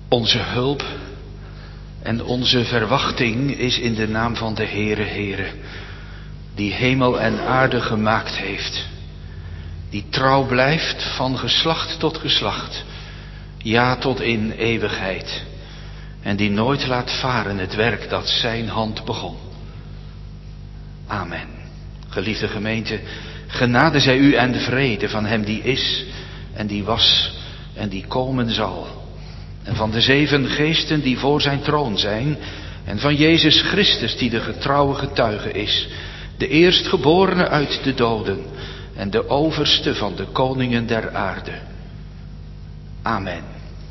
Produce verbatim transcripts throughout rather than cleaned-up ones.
Onze hulp en onze verwachting is in de naam van de Heere, Heere, die hemel en aarde gemaakt heeft, die trouw blijft van geslacht tot geslacht, ja tot in eeuwigheid, en die nooit laat varen het werk dat zijn hand begon. Amen. Geliefde gemeente, genade zij u en de vrede van hem die is en die was en die komen zal. En van de zeven geesten die voor zijn troon zijn. En van Jezus Christus die de getrouwe getuige is. De eerstgeborene uit de doden. En de overste van de koningen der aarde. Amen.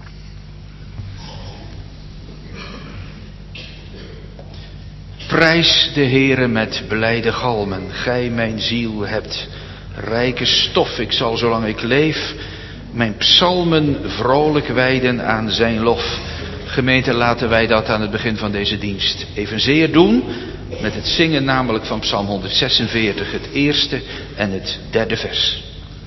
Prijs de Heere met blijde galmen. Gij mijn ziel hebt rijke stof. Ik zal zolang ik leef mijn psalmen vrolijk wijden aan zijn lof. Gemeente, laten wij dat aan het begin van deze dienst evenzeer doen. Met het zingen namelijk van Psalm honderdzesenveertig, het eerste en het derde vers.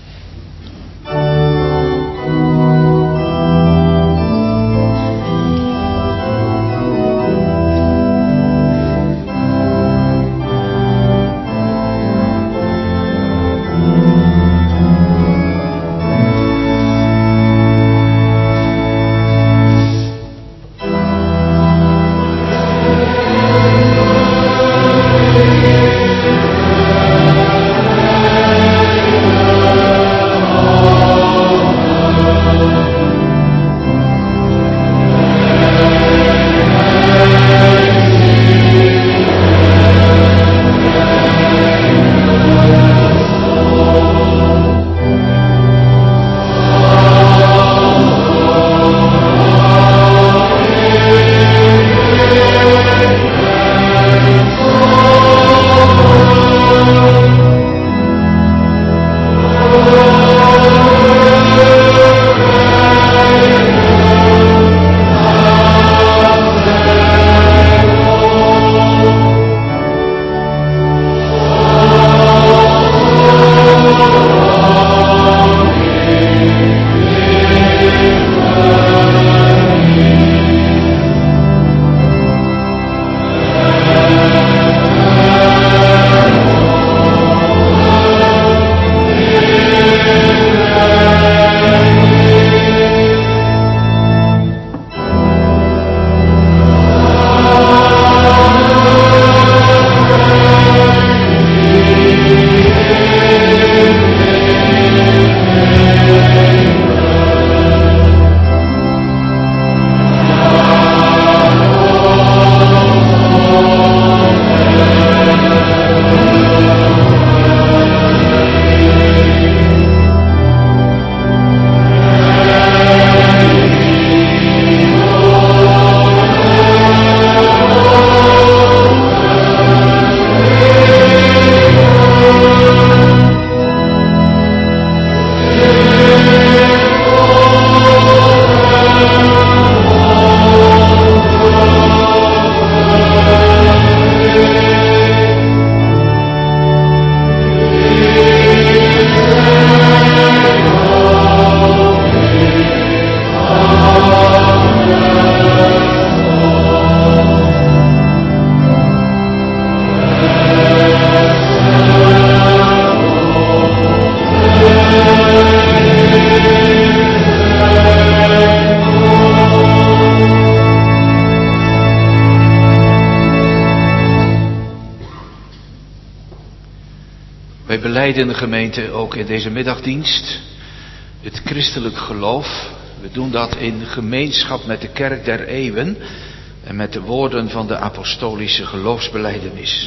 Wij belijden de gemeente ook in deze middagdienst het christelijk geloof. We doen dat in gemeenschap met de kerk der eeuwen en met de woorden van de apostolische geloofsbelijdenis.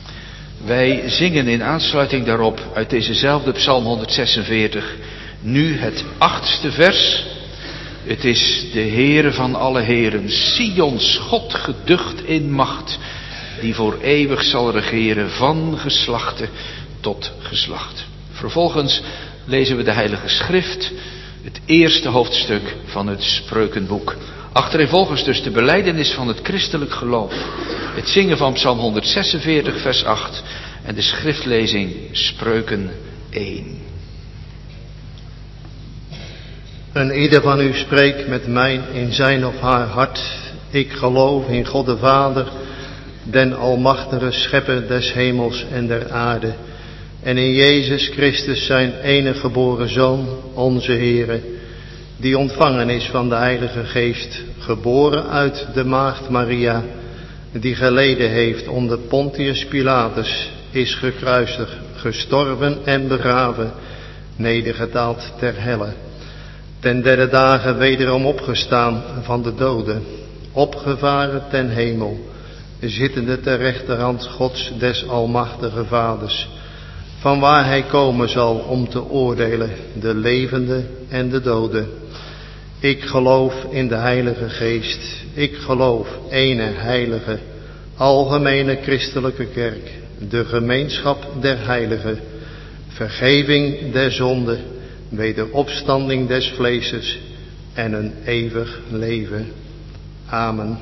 Wij zingen in aansluiting daarop uit dezezelfde Psalm honderdzesenveertig nu het achtste vers. Het is de Heere van alle heren, Sions God geducht in macht, die voor eeuwig zal regeren van geslachte tot geslacht. Vervolgens lezen we de Heilige Schrift, het eerste hoofdstuk van het Spreukenboek. Achtereenvolgens dus de belijdenis van het christelijk geloof, het zingen van Psalm honderdzesenveertig vers acht en de schriftlezing Spreuken één. En ieder van u spreekt met mij in zijn of haar hart. Ik geloof in God de Vader, den almachtige schepper des hemels en der aarde. En in Jezus Christus zijn enige geboren Zoon, onze Heere, die ontvangen is van de Heilige Geest, geboren uit de maagd Maria, die geleden heeft onder Pontius Pilatus, is gekruisigd, gestorven en begraven, nedergedaald ter helle. Ten derde dagen wederom opgestaan van de doden, opgevaren ten hemel, zittende ter rechterhand Gods des almachtige Vaders, van waar hij komen zal om te oordelen de levenden en de doden. Ik geloof in de Heilige Geest, ik geloof ene heilige, algemene christelijke kerk, de gemeenschap der heiligen, vergeving der zonden, wederopstanding des vleeses en een eeuwig leven. Amen.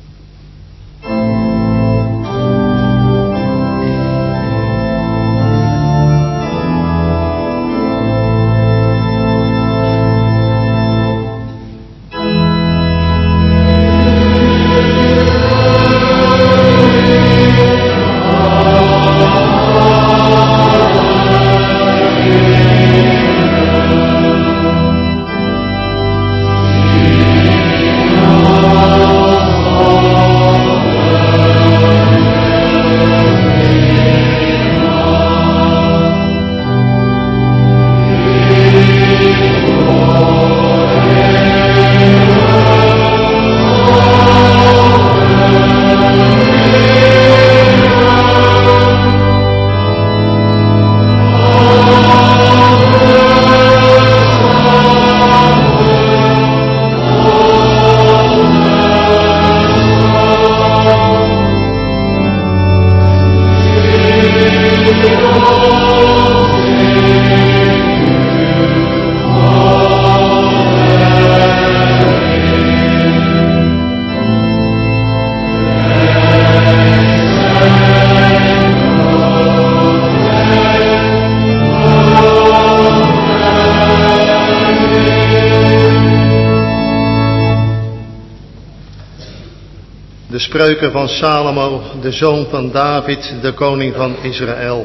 De spreuken van Salomo, de zoon van David, de koning van Israël.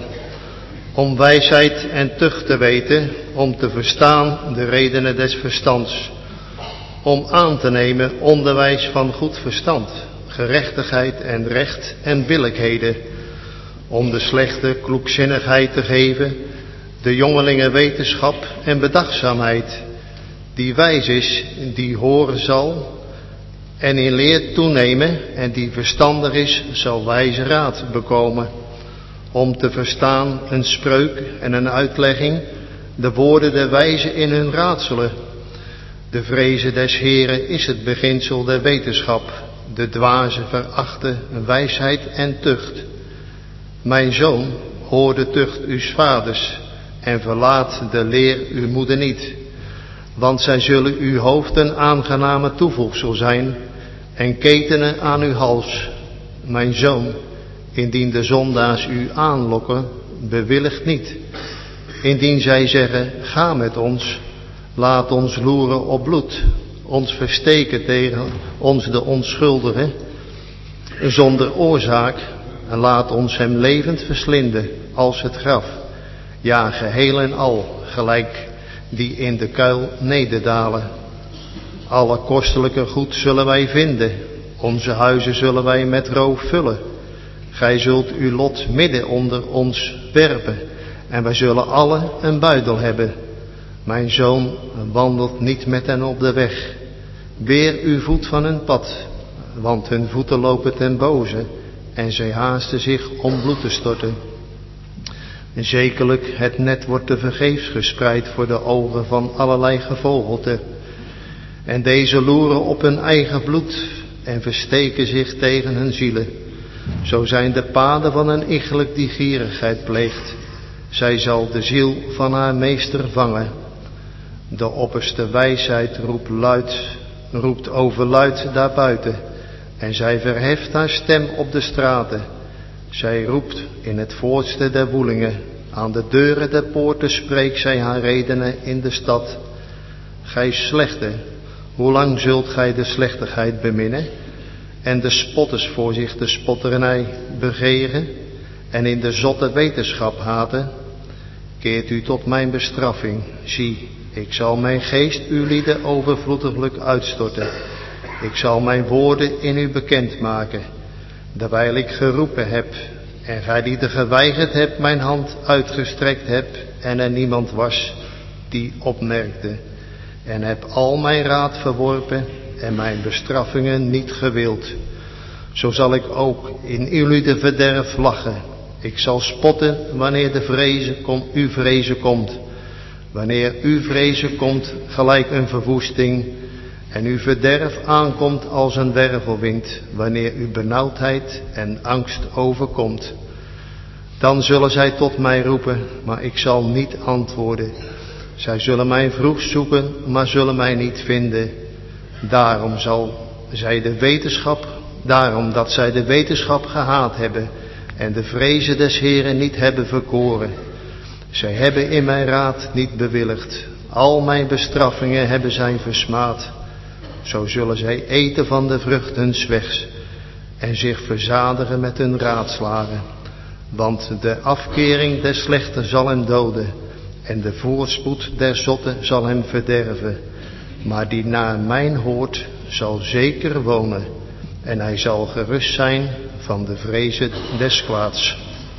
Om wijsheid en tucht te weten, om te verstaan de redenen des verstands. Om aan te nemen onderwijs van goed verstand, gerechtigheid en recht en billijkheden. Om de slechte kloekzinnigheid te geven, de jongelingen wetenschap en bedachtzaamheid. Die wijs is, die horen zal en in leer toenemen, en die verstandig is, zal wijze raad bekomen. Om te verstaan een spreuk en een uitlegging, de woorden der wijze in hun raadselen. De vreze des Heren is het beginsel der wetenschap, de dwaze verachten wijsheid en tucht. Mijn zoon, hoor de tucht uws vaders, en verlaat de leer uw moeder niet. Want zij zullen uw hoofd een aangename toevoegsel zijn, en ketenen aan uw hals. Mijn zoon, indien de zondaars u aanlokken, bewilligt niet. Indien zij zeggen, ga met ons, laat ons loeren op bloed, ons versteken tegen ons de onschuldige, zonder oorzaak, en laat ons hem levend verslinden als het graf. Ja, geheel en al, gelijk die in de kuil nederdalen. Alle kostelijke goed zullen wij vinden, onze huizen zullen wij met roof vullen. Gij zult uw lot midden onder ons werpen, en wij zullen allen een buidel hebben. Mijn zoon, wandelt niet met hen op de weg. Weer uw voet van hun pad, want hun voeten lopen ten boze, en zij haasten zich om bloed te storten. En zekerlijk, het net wordt te vergeefs gespreid voor de ogen van allerlei gevogelte. En deze loeren op hun eigen bloed en versteken zich tegen hun zielen. Zo zijn de paden van een iegelijk die gierigheid pleegt. Zij zal de ziel van haar meester vangen. De opperste wijsheid roept luid, roept overluid daarbuiten. En zij verheft haar stem op de straten. Zij roept in het voortste der woelingen. Aan de deuren der poorten spreekt zij haar redenen in de stad. Gij slechte, hoe lang zult gij de slechtigheid beminnen en de spotters voor zich de spotternij begeren en in de zotte wetenschap haten? Keert u tot mijn bestraffing. Zie, ik zal mijn geest uw lieden overvloediglijk uitstorten. Ik zal mijn woorden in u bekendmaken, terwijl ik geroepen heb en gij die er geweigerd hebt mijn hand uitgestrekt hebt en er niemand was die opmerkte, en heb al mijn raad verworpen en mijn bestraffingen niet gewild. Zo zal ik ook in jullie de verderf lachen. Ik zal spotten wanneer de vrezen kom, uw vrezen komt. Wanneer uw vrezen komt gelijk een verwoesting en uw verderf aankomt als een wervelwind. Wanneer uw benauwdheid en angst overkomt. Dan zullen zij tot mij roepen, maar ik zal niet antwoorden. Zij zullen mij vroeg zoeken, maar zullen mij niet vinden. Daarom zal zij de wetenschap, daarom dat zij de wetenschap gehaat hebben en de vrezen des Heren niet hebben verkoren. Zij hebben in mijn raad niet bewilligd. Al mijn bestraffingen hebben zij versmaad. Zo zullen zij eten van de vrucht huns wegs en zich verzadigen met hun raadslagen. Want de afkering des slechten zal hem doden en de voorspoed der zotte zal hem verderven. Maar die naar mijn hoort zal zeker wonen en hij zal gerust zijn van de vrezen des kwaads.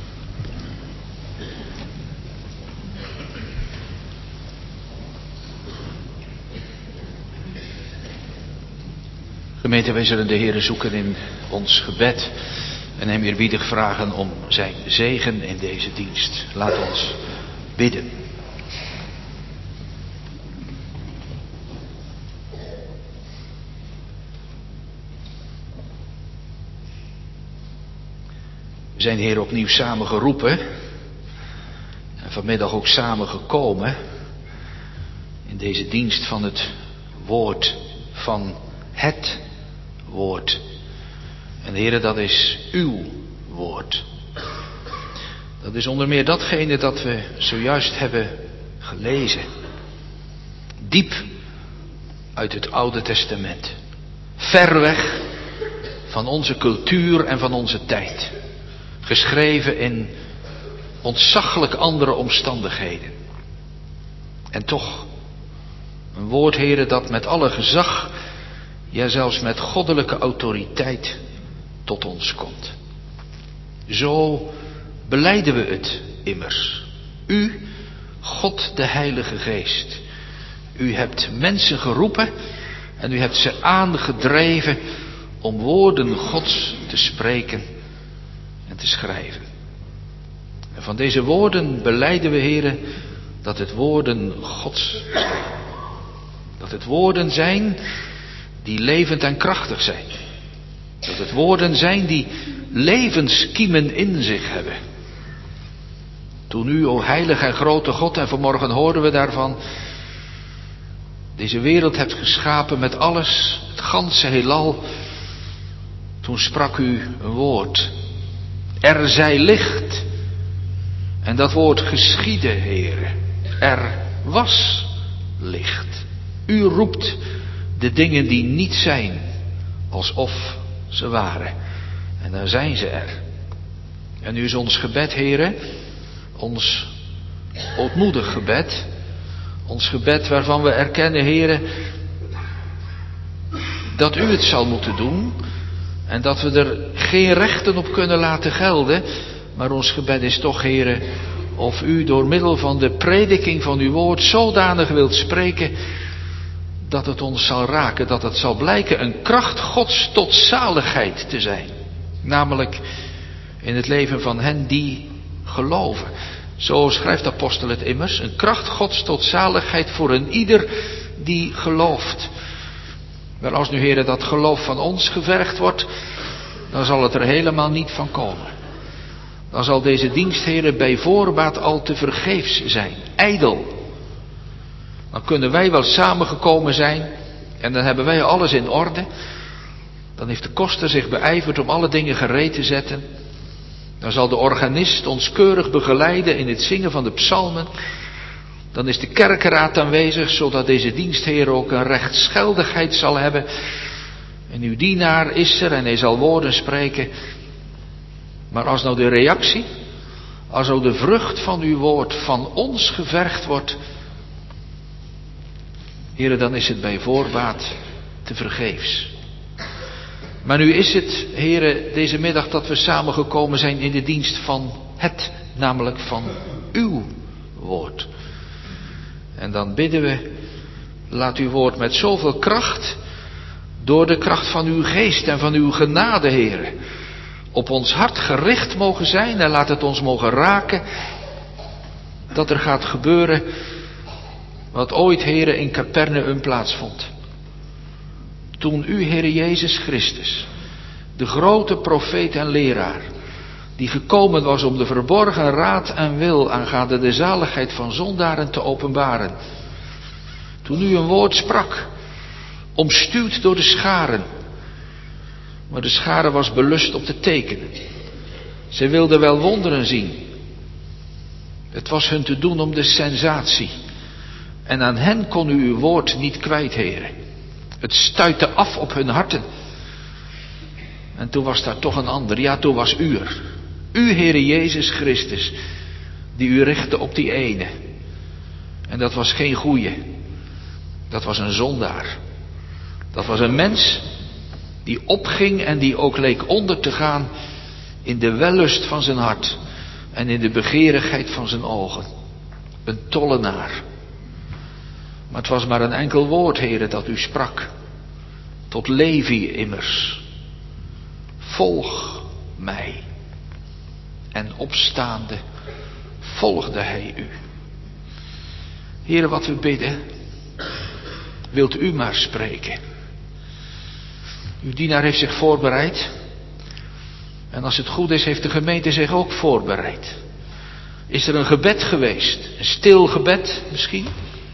Gemeente, wij zullen de Heere zoeken in ons gebed en hem eerbiedig vragen om zijn zegen in deze dienst. Laat ons bidden. We zijn Heer opnieuw samengeroepen en vanmiddag ook samengekomen in deze dienst van het woord, van het woord. En Heere, dat is uw woord. Dat is onder meer datgene dat we zojuist hebben gelezen. Diep uit het Oude Testament. Ver weg van onze cultuur en van onze tijd. Geschreven in ontzaglijk andere omstandigheden. En toch, een woord, Heere, dat met alle gezag, ja zelfs met goddelijke autoriteit tot ons komt. Zo belijden we het immers. U, God de Heilige Geest. U hebt mensen geroepen en u hebt ze aangedreven om woorden Gods te spreken en te schrijven. En van deze woorden belijden we, Heere, dat het woorden Gods zijn. Dat het woorden zijn die levend en krachtig zijn. Dat het woorden zijn die levenskiemen in zich hebben. Toen u, o heilige en grote God, en vanmorgen hoorden we daarvan, deze wereld hebt geschapen met alles, het ganse heelal. Toen sprak u een woord. Er zij licht. En dat woord geschiedde, Heere. Er was licht. U roept de dingen die niet zijn, alsof ze waren. En dan zijn ze er. En nu is ons gebed, Heere, ons ootmoedig gebed, ons gebed waarvan we erkennen, Heere, dat u het zal moeten doen en dat we er geen rechten op kunnen laten gelden, maar ons gebed is toch, Heere, of u door middel van de prediking van uw woord zodanig wilt spreken dat het ons zal raken, dat het zal blijken een kracht Gods tot zaligheid te zijn. Namelijk in het leven van hen die geloven. Zo schrijft de apostel het immers, een kracht Gods tot zaligheid voor een ieder die gelooft. Wel, als nu, Heere, dat geloof van ons gevergd wordt, dan zal het er helemaal niet van komen. Dan zal deze dienst, Heere, bij voorbaat al te vergeefs zijn, ijdel. Dan kunnen wij wel samengekomen zijn en dan hebben wij alles in orde. Dan heeft de koster zich beijverd om alle dingen gereed te zetten. Dan zal de organist ons keurig begeleiden in het zingen van de psalmen. Dan is de kerkenraad aanwezig, zodat deze dienstheer ook een rechtsgeldigheid zal hebben. En uw dienaar is er en hij zal woorden spreken. Maar als nou de reactie, als nou de vrucht van uw woord van ons gevergd wordt, Heere, dan is het bij voorbaat te vergeefs. Maar nu is het, Heere, deze middag dat we samengekomen zijn in de dienst van het, namelijk van uw woord. En dan bidden we, laat uw woord met zoveel kracht, door de kracht van uw geest en van uw genade, Heere, op ons hart gericht mogen zijn en laat het ons mogen raken, dat er gaat gebeuren wat ooit, Heere, in Capernaum plaatsvond. Toen u, Heere Jezus Christus, de grote profeet en leraar, die gekomen was om de verborgen raad en wil aangaande de zaligheid van zondaren te openbaren. Toen u een woord sprak, omstuwd door de scharen. Maar de schare was belust op de tekenen. Zij wilden wel wonderen zien. Het was hun te doen om de sensatie. En aan hen kon u uw woord niet kwijt, Heere. Het stuitte af op hun harten. En toen was daar toch een ander. Ja, toen was u er. U, Heere Jezus Christus, die u richtte op die ene. En dat was geen goeie. Dat was een zondaar. Dat was een mens die opging en die ook leek onder te gaan in de wellust van zijn hart en in de begeerigheid van zijn ogen. Een tollenaar. Maar het was maar een enkel woord, Heere, dat u sprak. Tot Levi immers. Volg mij. En opstaande volgde hij u. Heere, wat we bidden, wilt u maar spreken. Uw dienaar heeft zich voorbereid. En als het goed is, heeft de gemeente zich ook voorbereid. Is er een gebed geweest? Een stil gebed misschien?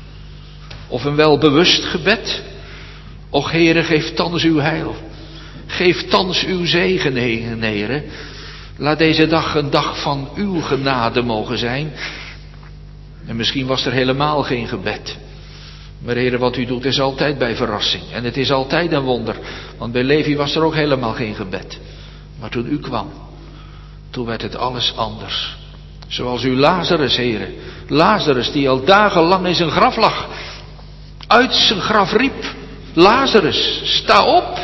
Of een welbewust gebed? Och, Heere, geef thans uw heil. Geef thans uw zegen, Heere. Laat deze dag een dag van uw genade mogen zijn. En misschien was er helemaal geen gebed. Maar Heere, wat u doet is altijd bij verrassing. En het is altijd een wonder. Want bij Levi was er ook helemaal geen gebed. Maar toen u kwam, toen werd het alles anders. Zoals u Lazarus, Heere. Lazarus die al dagenlang in zijn graf lag. Uit zijn graf riep. Lazarus, sta op.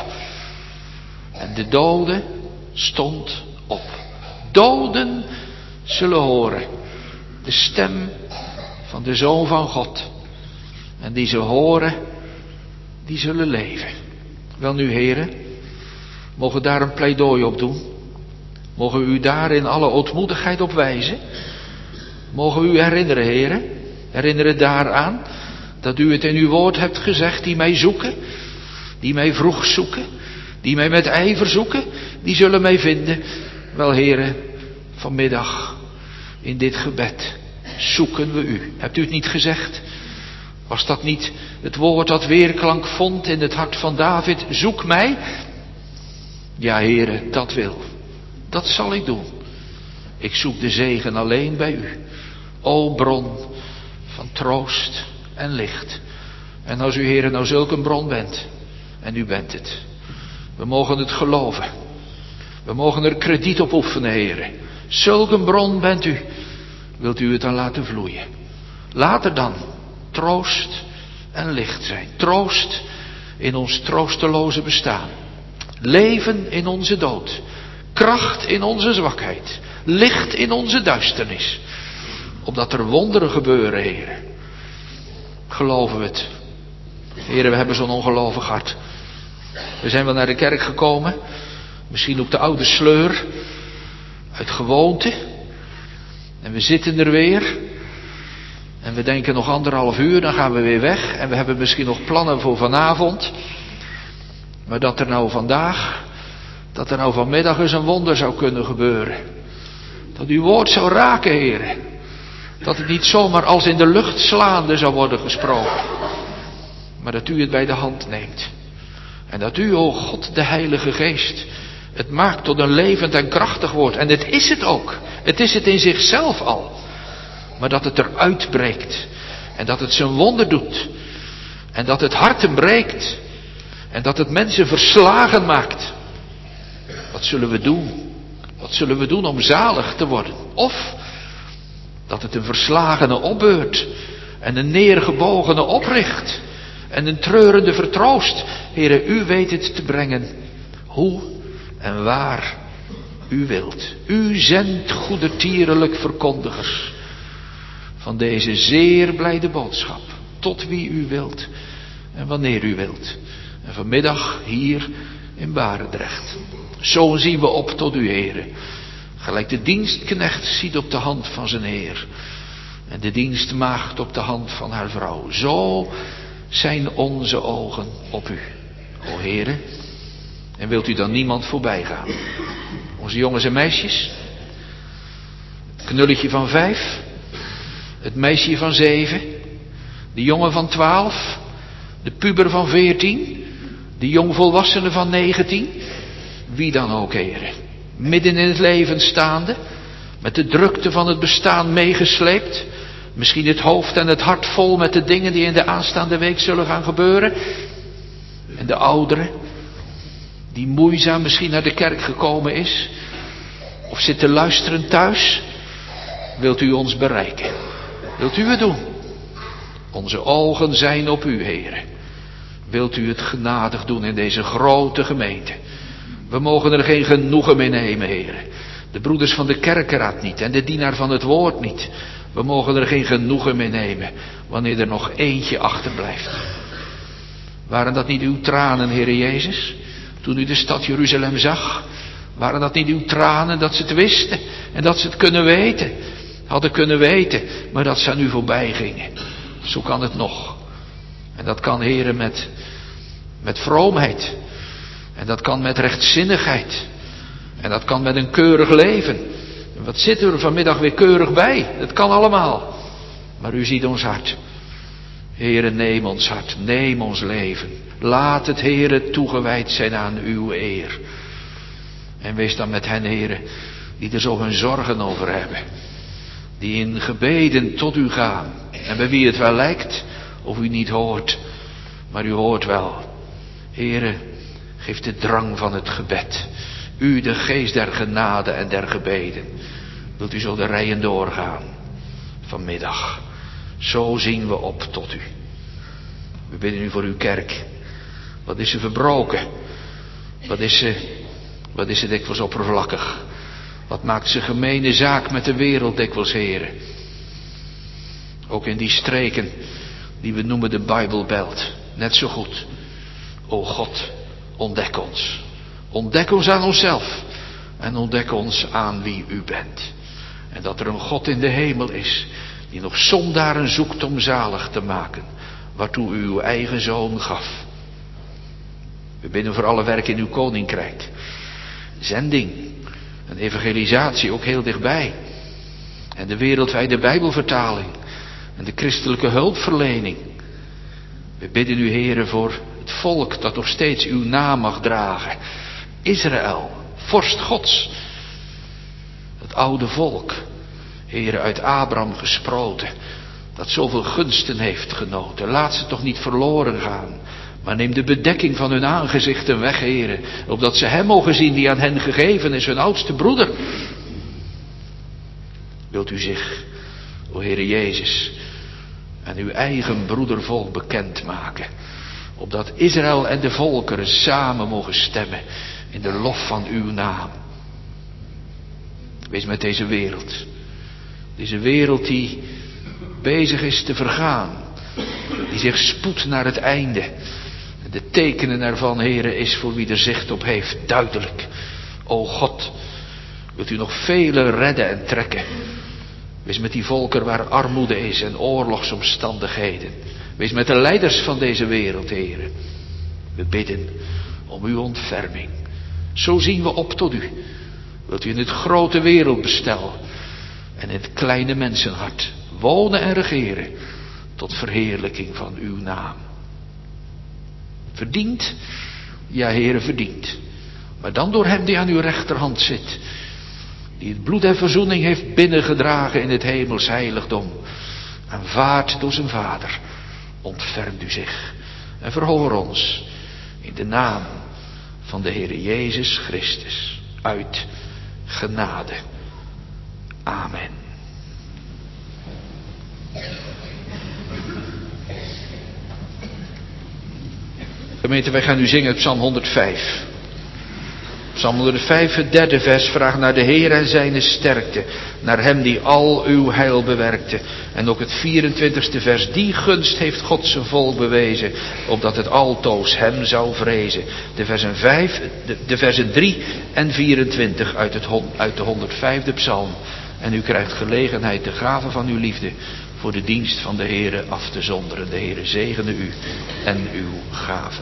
En de dode stond op. Doden zullen horen de stem van de Zoon van God. En die ze horen, die zullen leven. Wel nu, Heere, mogen daar een pleidooi op doen. Mogen we u daar in alle ootmoedigheid op wijzen. Mogen we u herinneren, Heere, herinneren daaraan dat u het in uw woord hebt gezegd, die mij zoeken, die mij vroeg zoeken, die mij met ijver zoeken, die zullen mij vinden. Wel, Heere, vanmiddag in dit gebed zoeken we u. Hebt u het niet gezegd? Was dat niet het woord dat weerklank vond in het hart van David? Zoek mij. Ja, Heere, dat wil. Dat zal ik doen. Ik zoek de zegen alleen bij u. O bron van troost en licht. En als u, Heere, nou zulk een bron bent, en u bent het, we mogen het geloven. We mogen er krediet op oefenen, Heere. Zulk een bron bent u. Wilt u het dan laten vloeien? Laat er dan troost en licht zijn. Troost in ons troosteloze bestaan. Leven in onze dood. Kracht in onze zwakheid. Licht in onze duisternis. Opdat er wonderen gebeuren, Heere. Geloven we het. Heere, we hebben zo'n ongelovig hart. We zijn wel naar de kerk gekomen. Misschien op de oude sleur. Uit gewoonte. En we zitten er weer. En we denken nog anderhalf uur, dan gaan we weer weg. En we hebben misschien nog plannen voor vanavond. Maar dat er nou vandaag, dat er nou vanmiddag eens een wonder zou kunnen gebeuren. Dat uw woord zou raken, Heer. Dat het niet zomaar als in de lucht slaande zou worden gesproken. Maar dat u het bij de hand neemt. En dat u, o God, de Heilige Geest, het maakt tot een levend en krachtig woord. En het is het ook. Het is het in zichzelf al. Maar dat het eruit breekt. En dat het zijn wonder doet. En dat het harten breekt. En dat het mensen verslagen maakt. Wat zullen we doen? Wat zullen we doen om zalig te worden? Of dat het een verslagene opbeurt. En een neergebogene opricht. En een treurende vertroost. Heere, u weet het te brengen. Hoe en waar u wilt. U zendt goedertierlijk verkondigers van deze zeer blijde boodschap. Tot wie u wilt en wanneer u wilt. En vanmiddag hier in Barendrecht. Zo zien we op tot u, Heere. Gelijk de dienstknecht ziet op de hand van zijn Heer. En de dienstmaagd op de hand van haar vrouw. Zo zijn onze ogen op u, o Heere. En wilt u dan niemand voorbij gaan? Onze jongens en meisjes. Het knulletje van vijf. Het meisje van zeven. De jongen van twaalf. De puber van veertien. De jongvolwassene van negentien. Wie dan ook, Heere. Midden in het leven staande. Met de drukte van het bestaan meegesleept. Misschien het hoofd en het hart vol met de dingen die in de aanstaande week zullen gaan gebeuren. En de oudere, die moeizaam misschien naar de kerk gekomen is. Of zit te luisteren thuis. Wilt u ons bereiken? Wilt u het doen? Onze ogen zijn op u, Heere. Wilt u het genadig doen in deze grote gemeente? We mogen er geen genoegen mee nemen, Heere. De broeders van de kerkenraad niet en de dienaar van het woord niet. We mogen er geen genoegen mee nemen wanneer er nog eentje achterblijft. Waren dat niet uw tranen, Heere Jezus, toen u de stad Jeruzalem zag? Waren dat niet uw tranen dat ze het wisten en dat ze het kunnen weten? Hadden kunnen weten, maar dat ze aan u voorbij gingen. Zo kan het nog. En dat kan, Heere, met, met vroomheid. En dat kan met rechtzinnigheid. En dat kan met een keurig leven. En wat zit er vanmiddag weer keurig bij? Dat kan allemaal. Maar u ziet ons hart. Heere, neem ons hart. Neem ons leven. Laat het, Heere, toegewijd zijn aan uw eer. En wees dan met hen, Heere, die er zo hun zorgen over hebben. Die in gebeden tot u gaan. En bij wie het wel lijkt of u niet hoort. Maar u hoort wel. Heere, geef de drang van het gebed. U de geest der genade en der gebeden. Wilt u zo de rijen doorgaan vanmiddag. Zo zien we op tot u. We bidden u voor uw kerk. Wat is ze verbroken? Wat is ze, wat is ze dikwijls oppervlakkig? Wat maakt ze gemene zaak met de wereld dikwijls, Heren? Ook in die streken die we noemen de Bijbelbelt. Net zo goed. O God, ontdek ons. Ontdek ons aan onszelf. En ontdek ons aan wie u bent. En dat er een God in de hemel is. Die nog zondaren zoekt om zalig te maken. Waartoe u uw eigen zoon gaf. We bidden voor alle werk in uw koninkrijk. Zending. Een evangelisatie ook heel dichtbij. En de wereldwijde Bijbelvertaling. En de christelijke hulpverlening. We bidden u, Heere, voor het volk dat nog steeds uw naam mag dragen. Israël, vorst Gods. Het oude volk, Heere, uit Abraham gesproten. Dat zoveel gunsten heeft genoten. Laat ze toch niet verloren gaan. Maar neem de bedekking van hun aangezichten weg, Heere. Opdat ze hem mogen zien die aan hen gegeven is, hun oudste broeder. Wilt u zich, o Heere Jezus, aan uw eigen broedervolk bekendmaken. Opdat Israël en de volkeren samen mogen stemmen in de lof van uw naam. Wees met deze wereld. Deze wereld die bezig is te vergaan. Die zich spoedt naar het einde. En de tekenen ervan, Heere, is voor wie er zicht op heeft duidelijk. O God, wilt u nog vele redden en trekken. Wees met die volken waar armoede is en oorlogsomstandigheden. Wees met de leiders van deze wereld, Heere. We bidden om uw ontferming. Zo zien we op tot u. Wilt u in het grote wereldbestel en in het kleine mensenhart wonen en regeren tot verheerlijking van uw naam. Verdient? Ja, Heere, verdient. Maar dan door hem die aan uw rechterhand zit. Die het bloed en verzoening heeft binnengedragen in het hemels heiligdom. aanvaard door zijn Vader, ontfermt u zich en verhoor ons in de naam van de Heere Jezus Christus uit genade. Amen. Gemeente, wij gaan nu zingen het Psalm honderdvijf. Psalm honderdvijf, het derde vers, vraagt naar de Heer en zijne sterkte, naar hem die al uw heil bewerkte. En ook het vierentwintigste vers, die gunst heeft God zijn volk bewezen, opdat het altoos hem zou vrezen. De versen, vijf, de, de versen drie en vierentwintig uit, het, uit de honderdvijfde psalm. En u krijgt gelegenheid de gave van uw liefde voor de dienst van de Heere af te zonderen. De Heere zegene u en uw gave.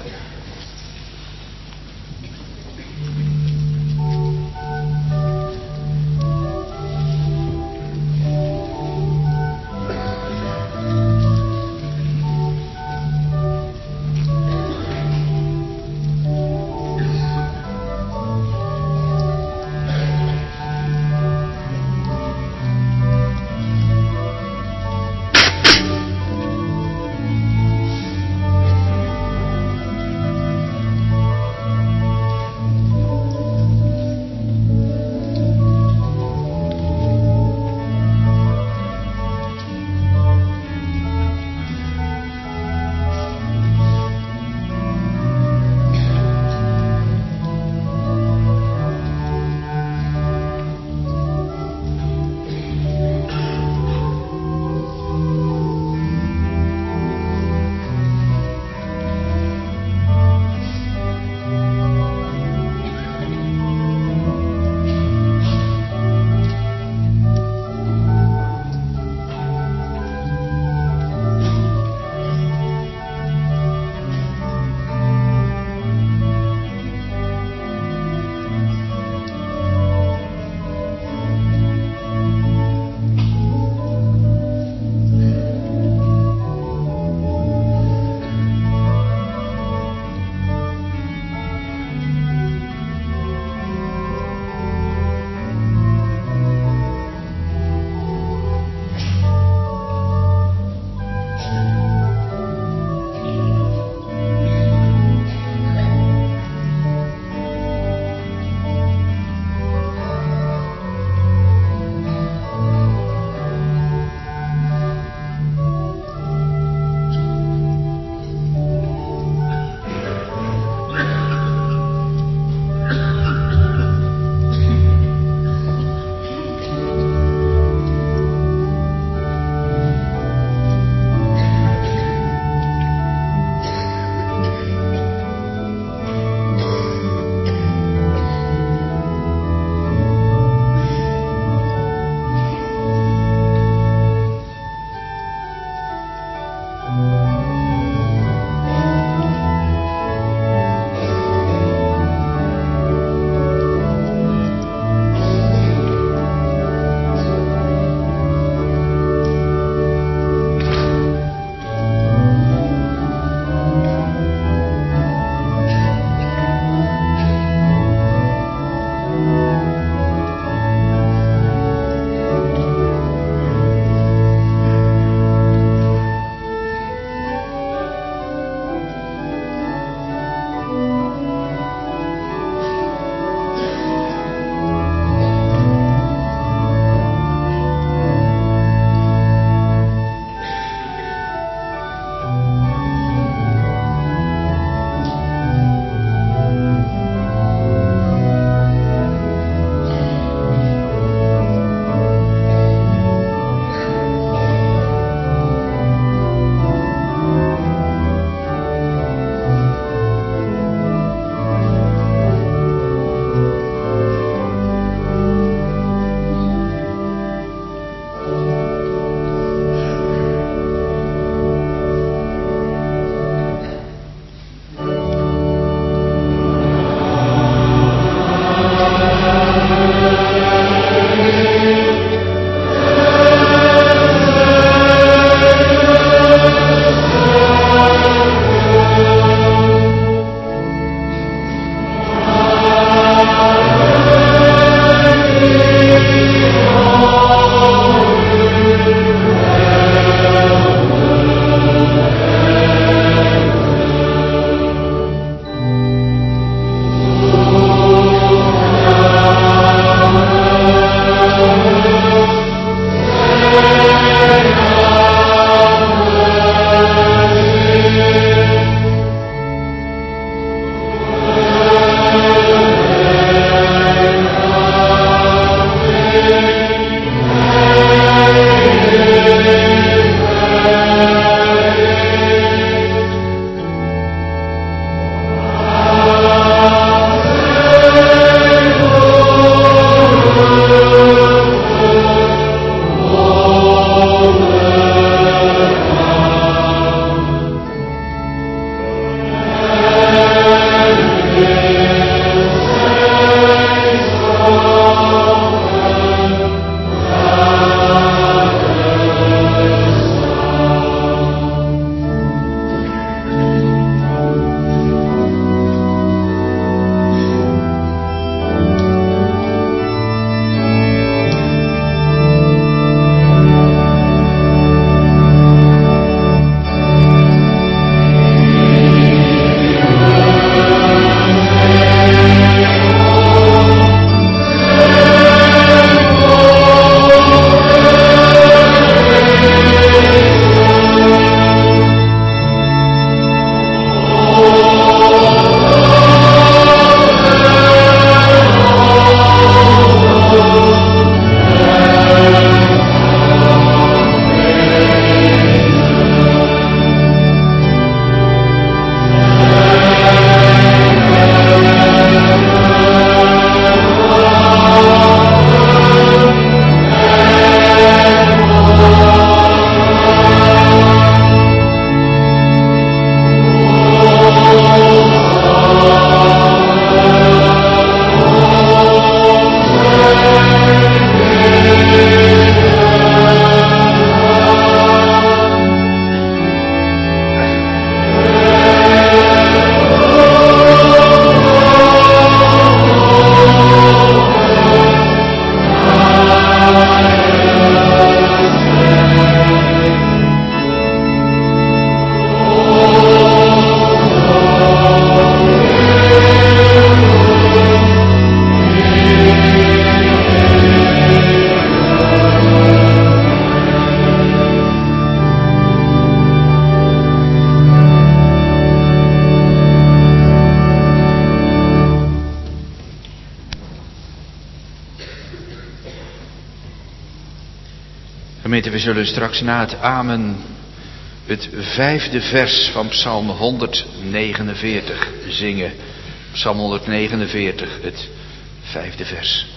Gemeente, we zullen straks na het amen het vijfde vers van Psalm honderdnegenenveertig zingen. Psalm honderdnegenenveertig, het vijfde vers.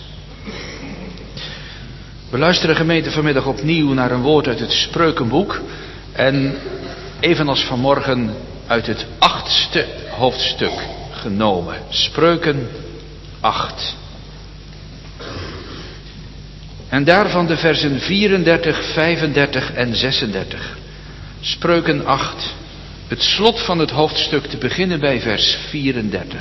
We luisteren, gemeente, vanmiddag opnieuw naar een woord uit het Spreukenboek. En evenals vanmorgen uit het achtste hoofdstuk genomen. Spreuken acht. En daarvan de versen vierendertig, vijfendertig en zesendertig. Spreuken acht. Het slot van het hoofdstuk te beginnen bij vers vierendertig.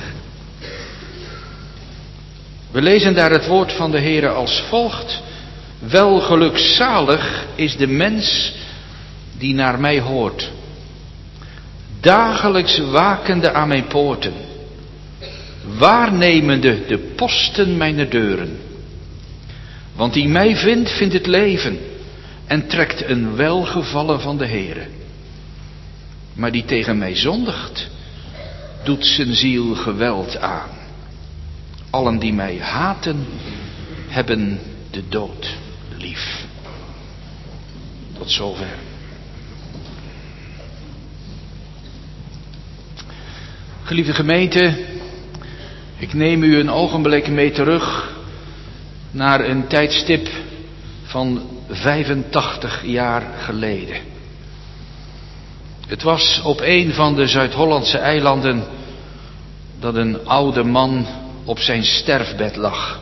We lezen daar het woord van de Heere als volgt. Wel gelukzalig is de mens die naar mij hoort. Dagelijks wakende aan mijn poorten. Waarnemende de posten mijner deuren. Want die mij vindt, vindt het leven. En trekt een welgevallen van de Heere. Maar die tegen mij zondigt, doet zijn ziel geweld aan. Allen die mij haten, hebben de dood lief. Tot zover. Geliefde gemeente, ik neem u een ogenblik mee terug naar een tijdstip van vijfentachtig jaar geleden. Het was op een van de Zuid-Hollandse eilanden dat een oude man op zijn sterfbed lag.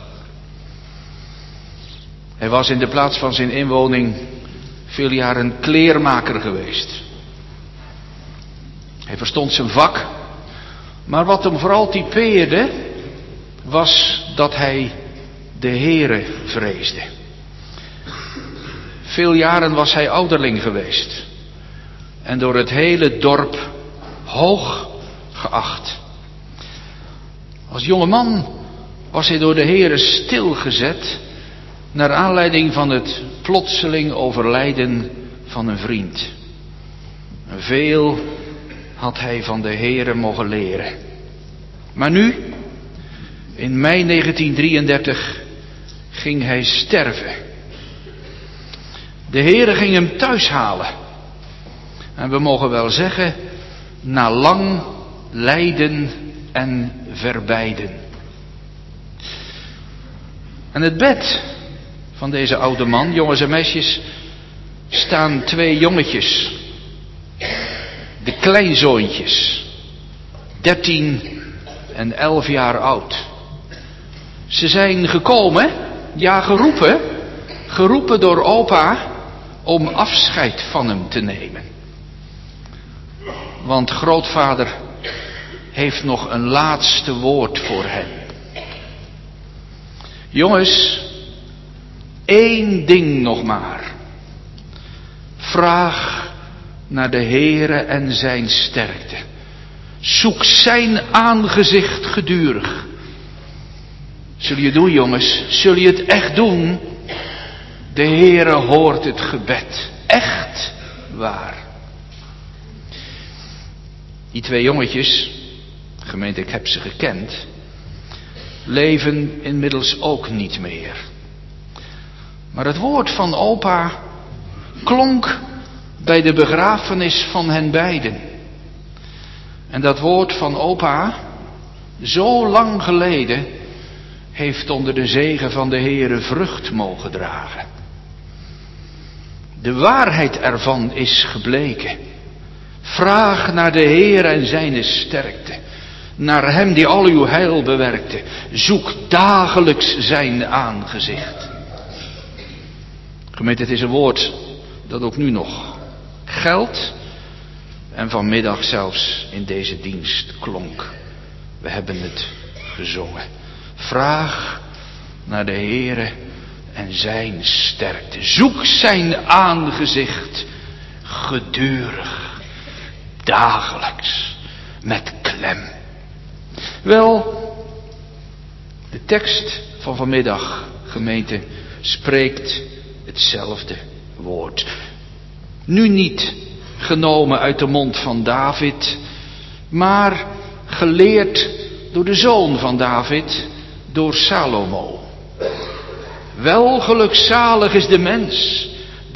Hij was in de plaats van zijn inwoning veel jaren kleermaker geweest. Hij verstond zijn vak, maar wat hem vooral typeerde was dat hij de Heere vreesde. Veel jaren was hij ouderling geweest en door het hele dorp hoog geacht. Als jonge man was hij door de Heere stilgezet naar aanleiding van het plotseling overlijden van een vriend. En veel had hij van de Heere mogen leren. Maar nu, in mei negentien drieëndertig, ging hij sterven. De Heere ging hem thuis halen. En we mogen wel zeggen, na lang lijden en verbijden. En het bed van deze oude man, jongens en meisjes, staan twee jongetjes. De kleinzoontjes, dertien en elf jaar oud. Ze zijn gekomen, ja geroepen, geroepen door opa om afscheid van hem te nemen. Want grootvader heeft nog een laatste woord voor hen. Jongens, één ding nog maar. Vraag naar de Heere en zijn sterkte. Zoek zijn aangezicht gedurig. Zul je doen, jongens? Zul je het echt doen? De Heere hoort het gebed. Echt waar. Die twee jongetjes, gemeente, ik heb ze gekend, leven inmiddels ook niet meer. Maar het woord van opa klonk bij de begrafenis van hen beiden. En dat woord van opa, zo lang geleden, heeft onder de zegen van de Heere vrucht mogen dragen. De waarheid ervan is gebleken. Vraag naar de Heere en zijne sterkte. Naar hem die al uw heil bewerkte. Zoek dagelijks zijn aangezicht. Gemeente, het is een woord dat ook nu nog geldt. En vanmiddag zelfs in deze dienst klonk. We hebben het gezongen. Vraag naar de Heere en zijn sterkte. Zoek zijn aangezicht gedurig, dagelijks, met klem. Wel, de tekst van vanmiddag, gemeente, spreekt hetzelfde woord. Nu niet genomen uit de mond van David, maar geleerd door de zoon van David, door Salomo. Wel gelukzalig is de mens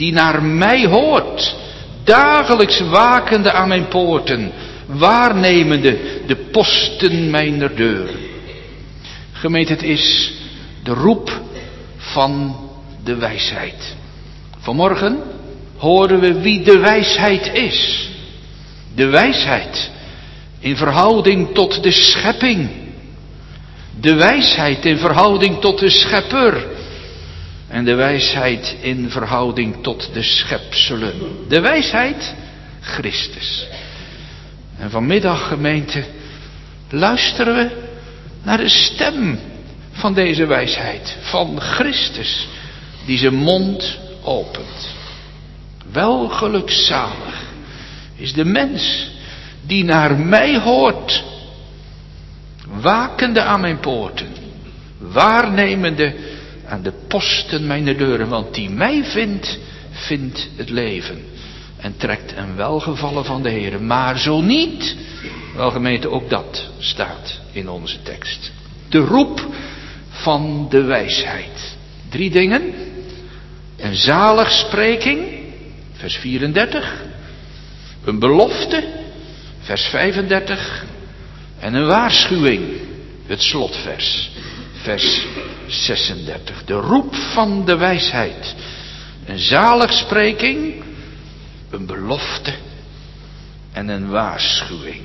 die naar mij hoort, dagelijks wakende aan mijn poorten, waarnemende de posten mijner deuren. Gemeente, het is de roep van de wijsheid. Vanmorgen horen we wie de wijsheid is. De wijsheid in verhouding tot de schepping. De wijsheid in verhouding tot de schepper. En de wijsheid in verhouding tot de schepselen. De wijsheid, Christus. En vanmiddag, gemeente, luisteren we naar de stem van deze wijsheid. Van Christus, die zijn mond opent. Wel gelukzalig is de mens die naar mij hoort, wakende aan mijn poorten, waarnemende aan de posten mijner deuren, want die mij vindt, vindt het leven en trekt een welgevallen van de Heer. Maar zo niet, wel gemeente, ook dat staat in onze tekst. De roep van de wijsheid. Drie dingen. Een zaligspreking, vers vierendertig. Een belofte, vers vijfendertig. En een waarschuwing, het slotvers, vers zesendertig. De roep van de wijsheid. Een zaligspreking, een belofte en een waarschuwing.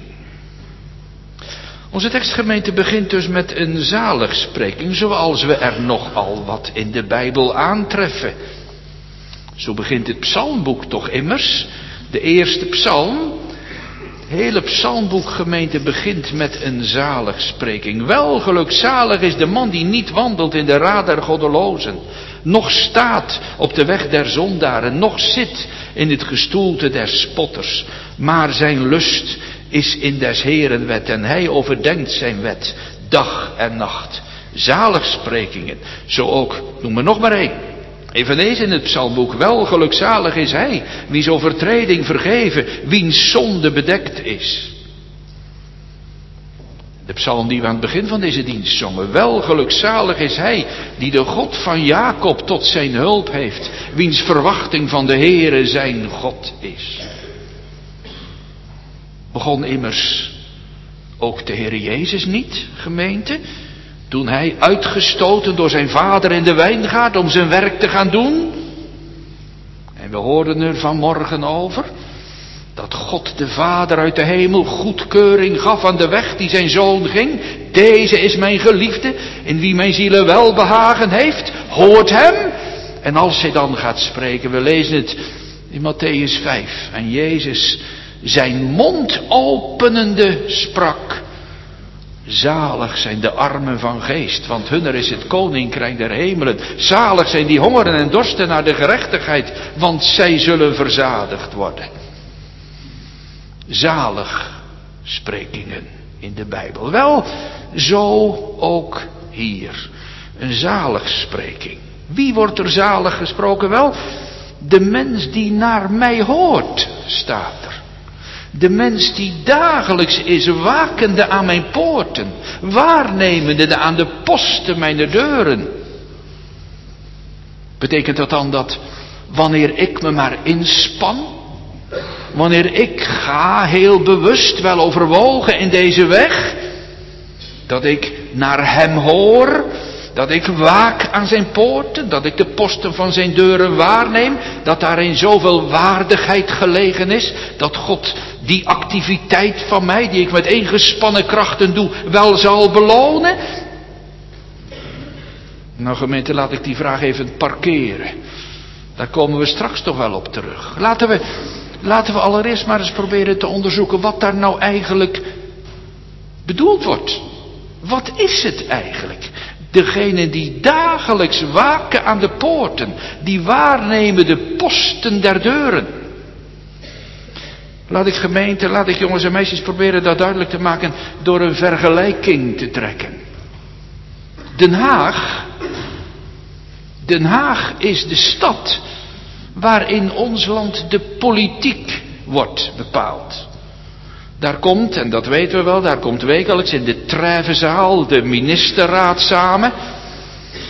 Onze tekstgemeente begint dus met een zaligspreking, zoals we er nogal wat in de Bijbel aantreffen. Zo begint het psalmboek toch immers. De eerste psalm, het hele psalmboek, gemeente, begint met een zaligspreking. Wel gelukzalig is de man die niet wandelt in de raad der goddelozen, noch staat op de weg der zondaren, noch zit in het gestoelte der spotters, maar zijn lust is in des Heeren wet en hij overdenkt zijn wet dag en nacht. Zaligsprekingen, zo ook, noem er nog maar één. Eveneens in het psalmboek, wel gelukzalig is hij, wiens overtreding vergeven, wiens zonde bedekt is. De psalm die we aan het begin van deze dienst zongen, wel gelukzalig is hij, die de God van Jacob tot zijn hulp heeft, wiens verwachting van de Heere zijn God is. Begon immers ook de Heer Jezus niet, gemeente, toen hij uitgestoten door zijn vader in de wijngaard om zijn werk te gaan doen? En we hoorden er vanmorgen over dat God de Vader uit de hemel goedkeuring gaf aan de weg die zijn zoon ging. Deze is mijn geliefde, in wie mijn ziel welbehagen heeft. Hoort hem. En als hij dan gaat spreken, we lezen het in Mattheüs vijf. En Jezus zijn mond openende sprak: zalig zijn de armen van geest, want hunner is het koninkrijk der hemelen. Zalig zijn die hongeren en dorsten naar de gerechtigheid, want zij zullen verzadigd worden. Zalig sprekingen in de Bijbel. Wel, zo ook hier. Een zaligspreking. Wie wordt er zalig gesproken? Wel, de mens die naar mij hoort, staat er. De mens die dagelijks is wakende aan mijn poorten, waarnemende aan de posten mijner deuren. Betekent dat dan dat wanneer ik me maar inspan, wanneer ik ga heel bewust, wel overwogen in deze weg, dat ik naar hem hoor, dat ik waak aan zijn poorten, dat ik de posten van zijn deuren waarneem, dat daarin zoveel waardigheid gelegen is, dat God die activiteit van mij, die ik met ingespannen krachten doe, wel zal belonen? Nou gemeente, laat ik die vraag even parkeren. Daar komen we straks toch wel op terug. Laten we, laten we allereerst maar eens proberen te onderzoeken wat daar nou eigenlijk bedoeld wordt. Wat is het eigenlijk? Degene die dagelijks waken aan de poorten, die waarnemen de posten der deuren. Laat ik gemeente, laat ik jongens en meisjes proberen dat duidelijk te maken door een vergelijking te trekken. Den Haag, Den Haag is de stad waarin ons land de politiek wordt bepaald. Daar komt, en dat weten we wel, daar komt wekelijks in de Treffenzaal de ministerraad samen.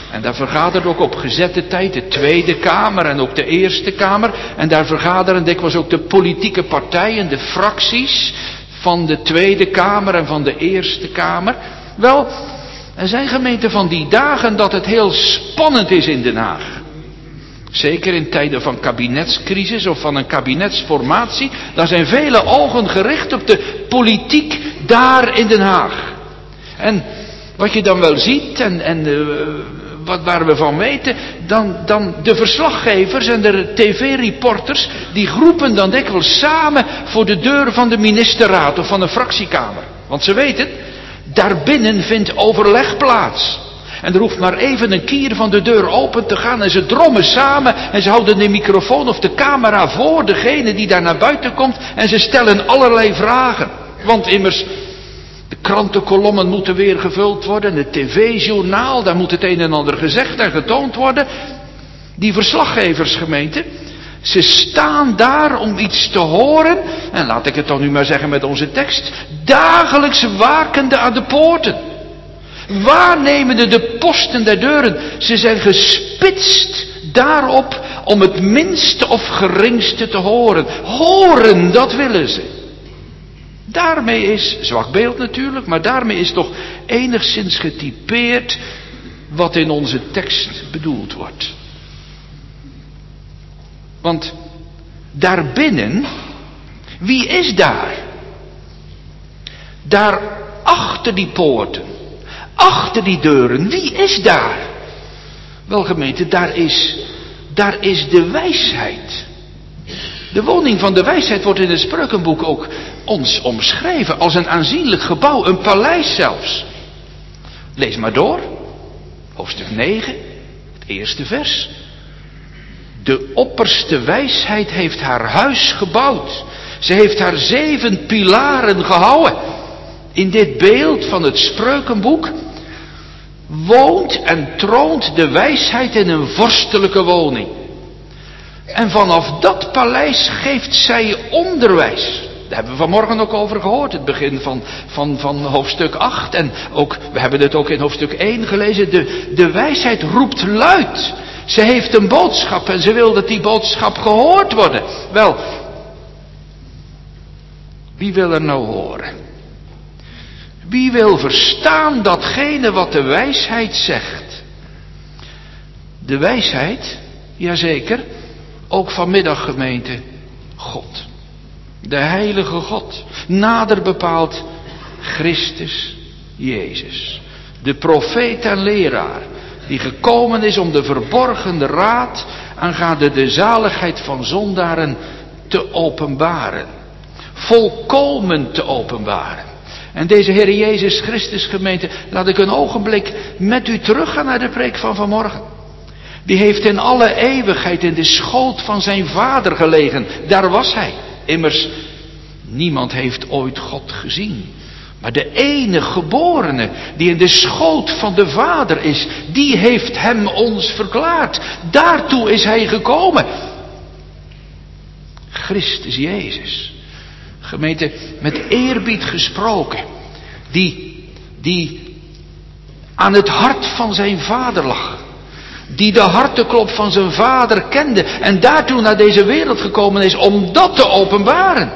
En daar vergadert ook op gezette tijd de Tweede Kamer en ook de Eerste Kamer. En daar vergaderen dikwijls ook de politieke partijen, de fracties van de Tweede Kamer en van de Eerste Kamer. Wel, er zijn gemeenten van die dagen dat het heel spannend is in Den Haag. Zeker in tijden van kabinetscrisis of van een kabinetsformatie. Dan zijn vele ogen gericht op de politiek daar in Den Haag. En wat je dan wel ziet en, en uh, wat, waar we van weten. Dan, dan de verslaggevers en de tv-reporters. Die groepen dan dikwijls samen voor de deur van de ministerraad of van de fractiekamer. Want ze weten, daarbinnen vindt overleg plaats. En er hoeft maar even een kier van de deur open te gaan en ze drommen samen en ze houden de microfoon of de camera voor degene die daar naar buiten komt en ze stellen allerlei vragen. Want immers, de krantenkolommen moeten weer gevuld worden, de tv-journaal, daar moet het een en ander gezegd en getoond worden. Die verslaggeversgemeente, ze staan daar om iets te horen, en laat ik het dan nu maar zeggen met onze tekst, dagelijks wakende aan de poorten. Waarnemende de posten der deuren. Ze zijn gespitst daarop om het minste of geringste te horen. Horen, dat willen ze. Daarmee is, zwak beeld natuurlijk, maar daarmee is toch enigszins getypeerd wat in onze tekst bedoeld wordt. Want daarbinnen, wie is daar? Daar achter die poorten. Achter die deuren, wie is daar? Wel gemeente, daar is, daar is de wijsheid. De woning van de wijsheid wordt in het Spreukenboek ook ons omschreven als een aanzienlijk gebouw, een paleis zelfs. Lees maar door, hoofdstuk negen, het eerste vers. De opperste wijsheid heeft haar huis gebouwd. Ze heeft haar zeven pilaren gehouden. In dit beeld van het Spreukenboek woont en troont de wijsheid in een vorstelijke woning. En vanaf dat paleis geeft zij onderwijs. Daar hebben we vanmorgen ook over gehoord, het begin van, van, van hoofdstuk acht. En ook, we hebben het ook in hoofdstuk één gelezen, de, de wijsheid roept luid. Ze heeft een boodschap en ze wil dat die boodschap gehoord wordt. Wel, wie wil er nou horen? Wie wil verstaan datgene wat de wijsheid zegt? De wijsheid, jazeker, ook vanmiddag gemeente, God. De heilige God, nader bepaald Christus Jezus. De profeet en leraar, die gekomen is om de verborgen raad aangaande de zaligheid van zondaren te openbaren. Volkomen te openbaren. En deze Heer Jezus Christus gemeente, laat ik een ogenblik met u teruggaan naar de preek van vanmorgen. Die heeft in alle eeuwigheid in de schoot van zijn Vader gelegen. Daar was hij. Immers, niemand heeft ooit God gezien. Maar de enige geborene die in de schoot van de Vader is, die heeft hem ons verklaard. Daartoe is hij gekomen. Christus Jezus. Gemeente, met eerbied gesproken, die, die aan het hart van zijn Vader lag. Die de harteklop van zijn Vader kende en daartoe naar deze wereld gekomen is om dat te openbaren.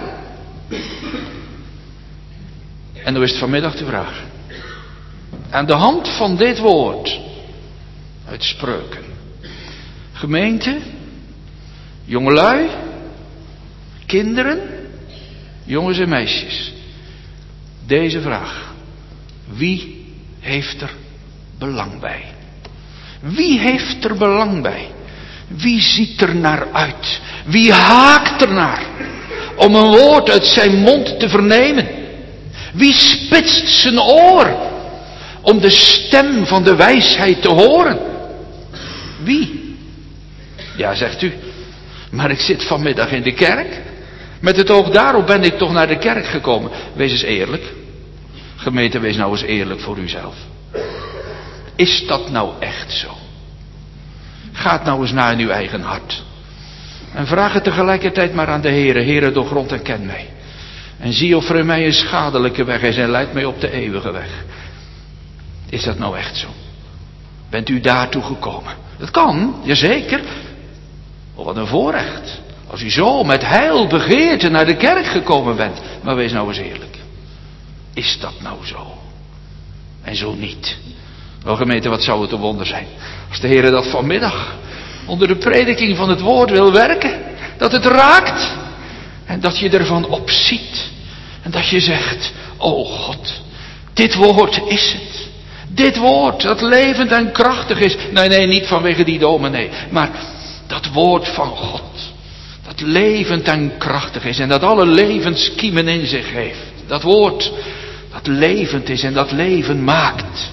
En nu is het vanmiddag de vraag. Aan de hand van dit woord uit Spreuken. Gemeente, jongelui, kinderen, jongens en meisjes. Deze vraag. Wie heeft er belang bij? Wie heeft er belang bij? Wie ziet er naar uit? Wie haakt er naar? Om een woord uit zijn mond te vernemen. Wie spitst zijn oor? Om de stem van de wijsheid te horen. Wie? Ja, zegt u. Maar ik zit vanmiddag in de kerk. Met het oog daarop ben ik toch naar de kerk gekomen. Wees eens eerlijk. Gemeente, wees nou eens eerlijk voor uzelf. Is dat nou echt zo? Ga nou eens naar in uw eigen hart. En vraag het tegelijkertijd maar aan de Heere. Heere, doorgrond en ken mij. En zie of er in mij een schadelijke weg is en leid mij op de eeuwige weg. Is dat nou echt zo? Bent u daartoe gekomen? Dat kan, jazeker. Oh, wat een voorrecht. Als u zo met heilbegeerte naar de kerk gekomen bent. Maar wees nou eens eerlijk. Is dat nou zo? En zo niet. Wel gemeente, wat zou het een wonder zijn. Als de Heer dat vanmiddag onder de prediking van het woord wil werken. Dat het raakt. En dat je ervan opziet. En dat je zegt, o God, dit woord is het. Dit woord dat levend en krachtig is. Nee, nee, niet vanwege die dominee. Maar dat woord van God. Dat levend en krachtig is. En dat alle levenskiemen in zich heeft. Dat woord dat levend is en dat leven maakt.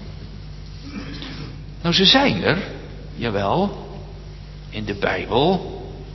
Nou, ze zijn er. Jawel. In de Bijbel.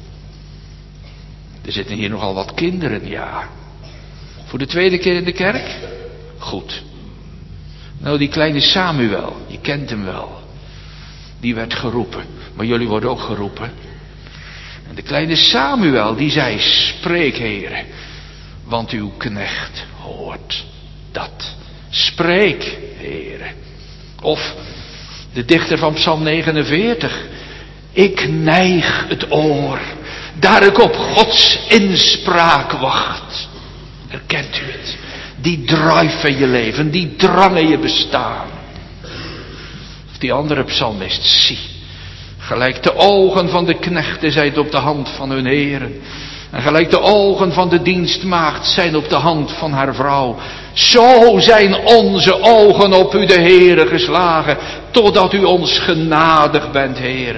Er zitten hier nogal wat kinderen, ja. Voor de tweede keer in de kerk? Goed. Nou, die kleine Samuel, je kent hem wel. Die werd geroepen. Maar jullie worden ook geroepen. En de kleine Samuel, die zei, spreek, Heere, want uw knecht hoort dat. Spreek, Heere. Of de dichter van Psalm negenenveertig. Ik neig het oor, daar ik op Gods inspraak wacht. Herkent u het? Die drive in je leven, die drang in je bestaan. Of die andere psalmist, zie. Gelijk de ogen van de knechten zijn op de hand van hun heren. En gelijk de ogen van de dienstmaagd zijn op de hand van haar vrouw. Zo zijn onze ogen op u de Heere geslagen. Totdat u ons genadig bent, Heere.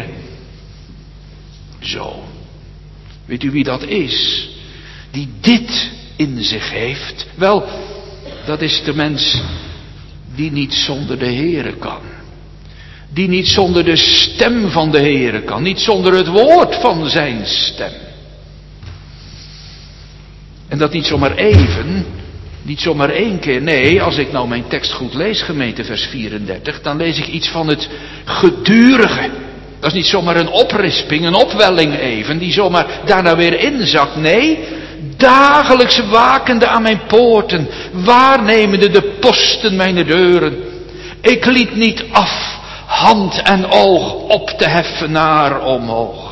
Zo. Weet u wie dat is? Die dit in zich heeft? Wel, dat is de mens die niet zonder de Heere kan. Die niet zonder de stem van de Heere kan. Niet zonder het woord van zijn stem. En dat niet zomaar even, niet zomaar één keer. Nee, als ik nou mijn tekst goed lees, gemeente vers vierendertig, dan lees ik iets van het gedurige. Dat is niet zomaar een oprisping, een opwelling even, die zomaar daarna weer inzakt. Nee, dagelijks wakende aan mijn poorten, waarnemende de posten mijn deuren. Ik liet niet af, hand en oog op te heffen naar omhoog.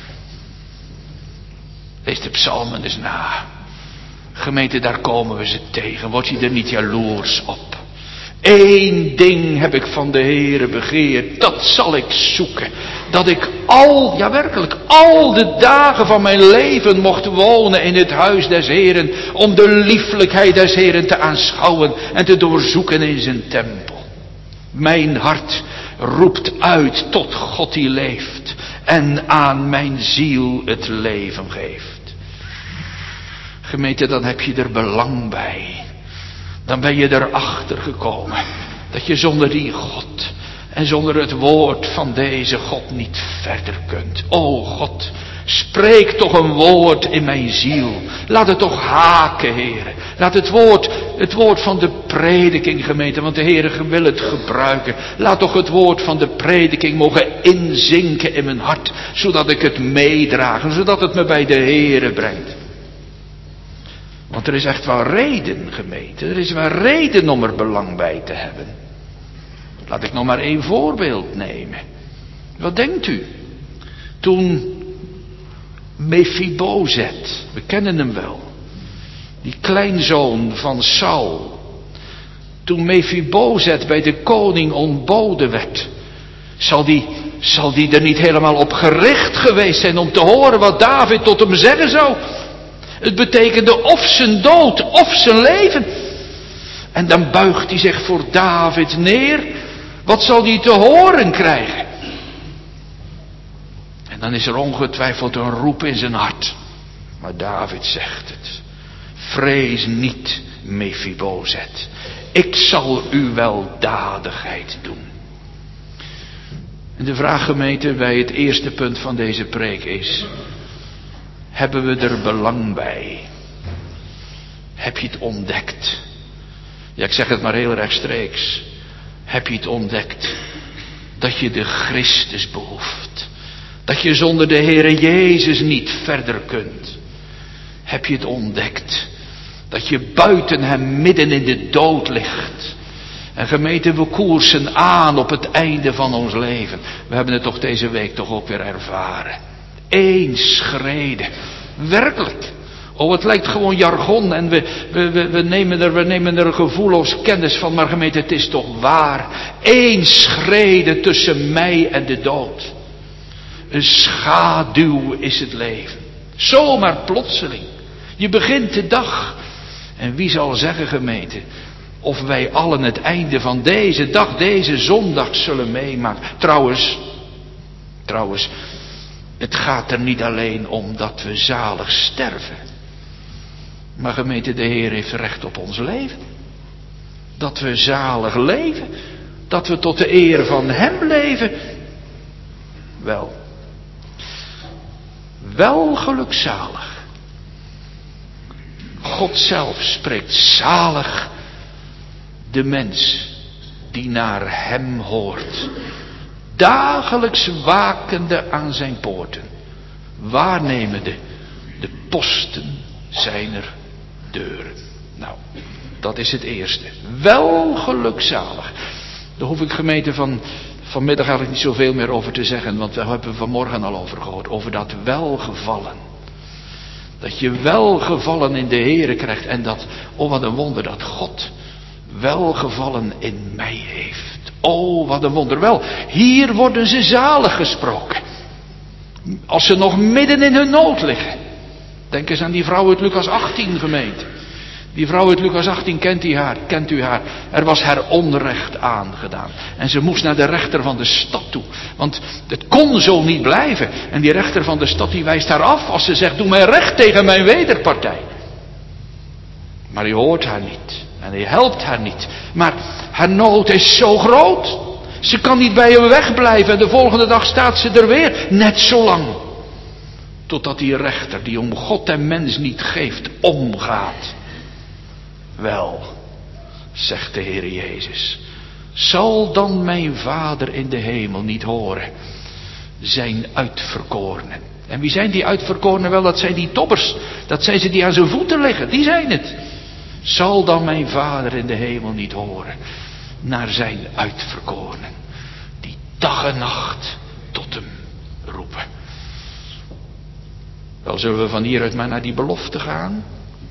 Lees de psalmen eens na. Gemeente, daar komen we ze tegen. Word je er niet jaloers op? Eén ding heb ik van de Heere begeerd. Dat zal ik zoeken. Dat ik al, ja werkelijk, al de dagen van mijn leven mocht wonen in het huis des Heeren. Om de lieflijkheid des Heeren te aanschouwen en te doorzoeken in zijn tempel. Mijn hart roept uit tot God die leeft. En aan mijn ziel het leven geeft. Gemeente, dan heb je er belang bij. Dan ben je erachter gekomen. Dat je zonder die God en zonder het woord van deze God niet verder kunt. O God, spreek toch een woord in mijn ziel. Laat het toch haken, Heere. Laat het woord, het woord van de prediking, gemeente, want de Heere wil het gebruiken. Laat toch het woord van de prediking mogen inzinken in mijn hart. Zodat ik het meedraag, zodat het me bij de Heere brengt. Want er is echt wel reden, gemeente. Er is wel reden om er belang bij te hebben. Laat ik nog maar één voorbeeld nemen. Wat denkt u? Toen Mephibozet, we kennen hem wel. Die kleinzoon van Saul. Toen Mephibozet bij de koning ontboden werd. Zal die, zal die er niet helemaal op gericht geweest zijn om te horen wat David tot hem zeggen zou? Het betekende of zijn dood of zijn leven. En dan buigt hij zich voor David neer. Wat zal hij te horen krijgen? En dan is er ongetwijfeld een roep in zijn hart. Maar David zegt het. Vrees niet, Mephibozet. Ik zal u weldadigheid doen. En de vraag, gemeente, bij het eerste punt van deze preek is: hebben we er belang bij? Heb je het ontdekt? Ja, ik zeg het maar heel rechtstreeks. Heb je het ontdekt dat je de Christus behoeft? Dat je zonder de Heere Jezus niet verder kunt? Heb je het ontdekt dat je buiten hem midden in de dood ligt? En gemeente, we koersen aan op het einde van ons leven. We hebben het toch deze week toch ook weer ervaren. Eén schrede. Werkelijk. Oh, het lijkt gewoon jargon en we, we, we, we, nemen er, we nemen er gevoelloos kennis van. Maar gemeente, het is toch waar. Eén schrede tussen mij en de dood. Een schaduw is het leven. Zomaar plotseling. Je begint de dag. En wie zal zeggen, gemeente, of wij allen het einde van deze dag, deze zondag zullen meemaken. Trouwens, trouwens, het gaat er niet alleen om dat we zalig sterven. Maar gemeente, de Heer heeft recht op ons leven. Dat we zalig leven. Dat we tot de eer van Hem leven. Wel. Wel gelukzalig. God zelf spreekt zalig de mens die naar Hem hoort. Dagelijks wakende aan zijn poorten. Waarnemende de posten zijner deuren. Nou, dat is het eerste. Wel gelukzalig. Daar hoef ik gemeente van vanmiddag eigenlijk niet zoveel meer over te zeggen. Want daar hebben we vanmorgen al over gehoord. Over dat welgevallen. Dat je welgevallen in de Heere krijgt. En dat, oh wat een wonder, dat God welgevallen in mij heeft. Oh, wat een wonder. Wel, hier worden ze zalig gesproken. Als ze nog midden in hun nood liggen. Denk eens aan die vrouw uit Lucas achttien, gemeente. Die vrouw uit Lucas achttien, kent u haar? Kent u haar? Er was haar onrecht aangedaan. En ze moest naar de rechter van de stad toe. Want het kon zo niet blijven. En die rechter van de stad die wijst haar af als ze zegt, doe mij recht tegen mijn wederpartij. Maar hij hoort haar niet. En hij helpt haar niet. Maar haar nood is zo groot. Ze kan niet bij hem wegblijven. En de volgende dag staat ze er weer. Net zo lang. Totdat die rechter, die om God en mens niet geeft, omgaat. Wel, zegt de Heer Jezus, zal dan mijn Vader in de hemel niet horen zijn uitverkorenen. En wie zijn die uitverkorenen? Wel, dat zijn die toppers. Dat zijn ze die aan zijn voeten liggen. Die zijn het. Zal dan mijn Vader in de hemel niet horen naar zijn uitverkorenen. Die dag en nacht tot hem roepen. Wel, zullen we van hieruit maar naar die belofte gaan.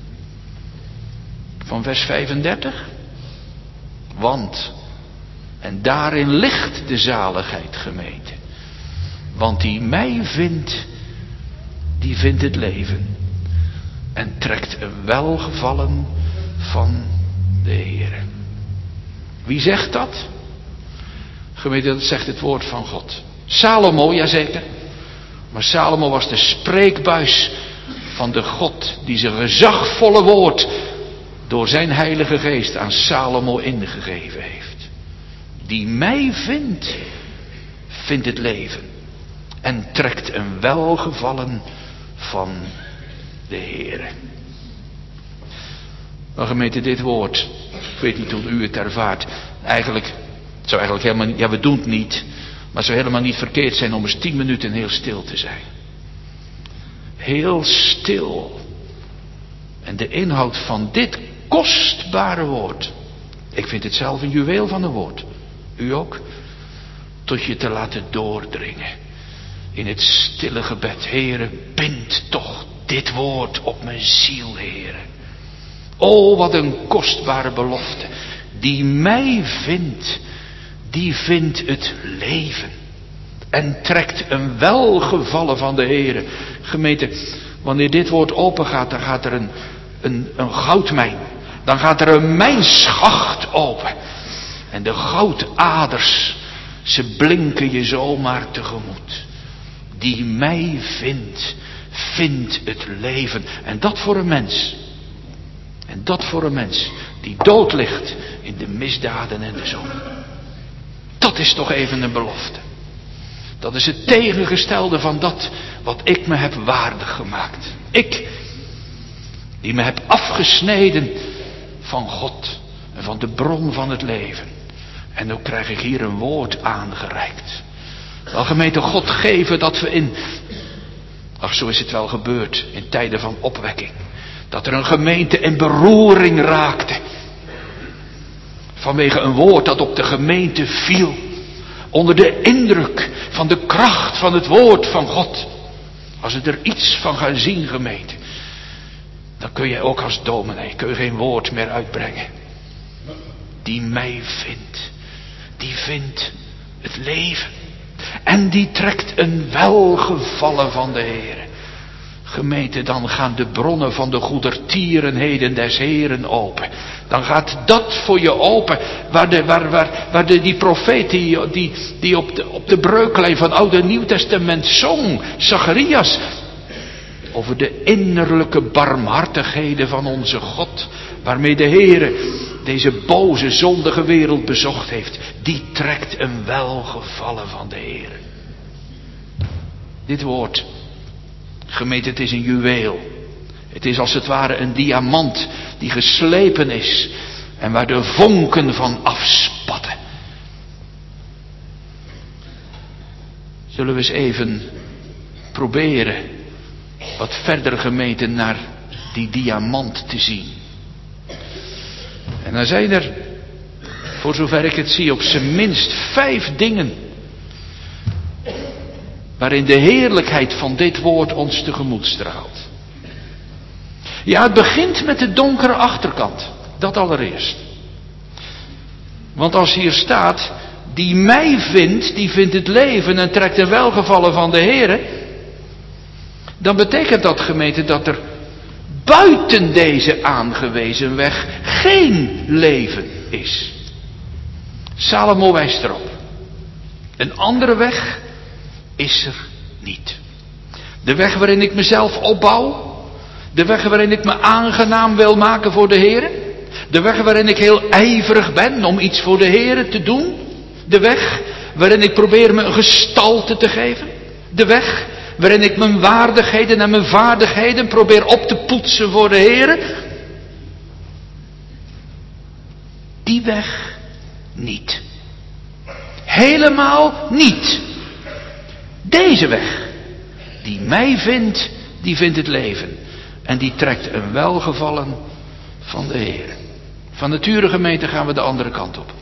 Van vers vijfendertig. Want, en daarin ligt de zaligheid, gemeente. Want die mij vindt, die vindt het leven. En trekt een welgevallen van de Heer. Wie zegt dat? Gemeente, dat zegt het woord van God. Salomo, jazeker. Maar Salomo was de spreekbuis van de God die zijn gezagvolle woord door zijn heilige geest aan Salomo ingegeven heeft. Die mij vindt, vindt het leven. En trekt een welgevallen van de Heer. Maar gemeente, dit woord, ik weet niet hoe u het ervaart. Eigenlijk, het zou eigenlijk helemaal niet, ja we doen het niet. Maar het zou helemaal niet verkeerd zijn om eens tien minuten heel stil te zijn. Heel stil. En de inhoud van dit kostbare woord. Ik vind het zelf een juweel van een woord. U ook? Tot je te laten doordringen. In het stille gebed. Heere, bind toch dit woord op mijn ziel, Heere. O, wat een kostbare belofte. Die mij vindt, die vindt het leven. En trekt een welgevallen van de Heere. Gemeente, wanneer dit woord open gaat, dan gaat er een, een, een goudmijn. Dan gaat er een mijnschacht open. En de goudaders, ze blinken je zomaar tegemoet. Die mij vindt, vindt het leven. En dat voor een mens. En dat voor een mens die dood ligt in de misdaden en de zonde. Dat is toch even een belofte. Dat is het tegengestelde van dat wat ik me heb waardig gemaakt. Ik, die me heb afgesneden van God en van de bron van het leven. En nu krijg ik hier een woord aangereikt. Wel, gemeente, God geven dat we in, ach zo is het wel gebeurd, in tijden van opwekking. Dat er een gemeente in beroering raakte. Vanwege een woord dat op de gemeente viel. Onder de indruk van de kracht van het woord van God. Als we er iets van gaan zien, gemeente. Dan kun je ook als dominee, kun je geen woord meer uitbrengen. Die mij vindt. Die vindt het leven. En die trekt een welgevallen van de Heere. Gemeente, dan gaan de bronnen van de goedertierenheden des Heeren open. Dan gaat dat voor je open. Waar, de, waar, waar, waar de, die profeet die, die, die op, de, op de breuklijn van Oude en Nieuw Testament zong. Zacharias. Over de innerlijke barmhartigheden van onze God. Waarmee de Heere deze boze zondige wereld bezocht heeft. Die trekt een welgevallen van de Heere. Dit woord. Gemeente, het is een juweel. Het is als het ware een diamant die geslepen is en waar de vonken van afspatten. Zullen we eens even proberen wat verder, gemeente, naar die diamant te zien. En dan zijn er, voor zover ik het zie, op zijn minst vijf dingen waarin de heerlijkheid van dit woord ons tegemoet straalt. Ja, het begint met de donkere achterkant. Dat allereerst. Want als hier staat, die mij vindt, die vindt het leven en trekt een welgevallen van de Heere. Dan betekent dat, gemeente, dat er buiten deze aangewezen weg geen leven is. Salomo wijst erop. Een andere weg is er niet. De weg waarin ik mezelf opbouw. De weg waarin ik me aangenaam wil maken voor de Heere. De weg waarin ik heel ijverig ben om iets voor de Heere te doen. De weg waarin ik probeer me een gestalte te geven. De weg waarin ik mijn waardigheden en mijn vaardigheden probeer op te poetsen voor de Heere. Die weg niet. Helemaal niet. Deze weg, die mij vindt, die vindt het leven. En die trekt een welgevallen van de Heer. Van nature, gemeente, gaan we de andere kant op.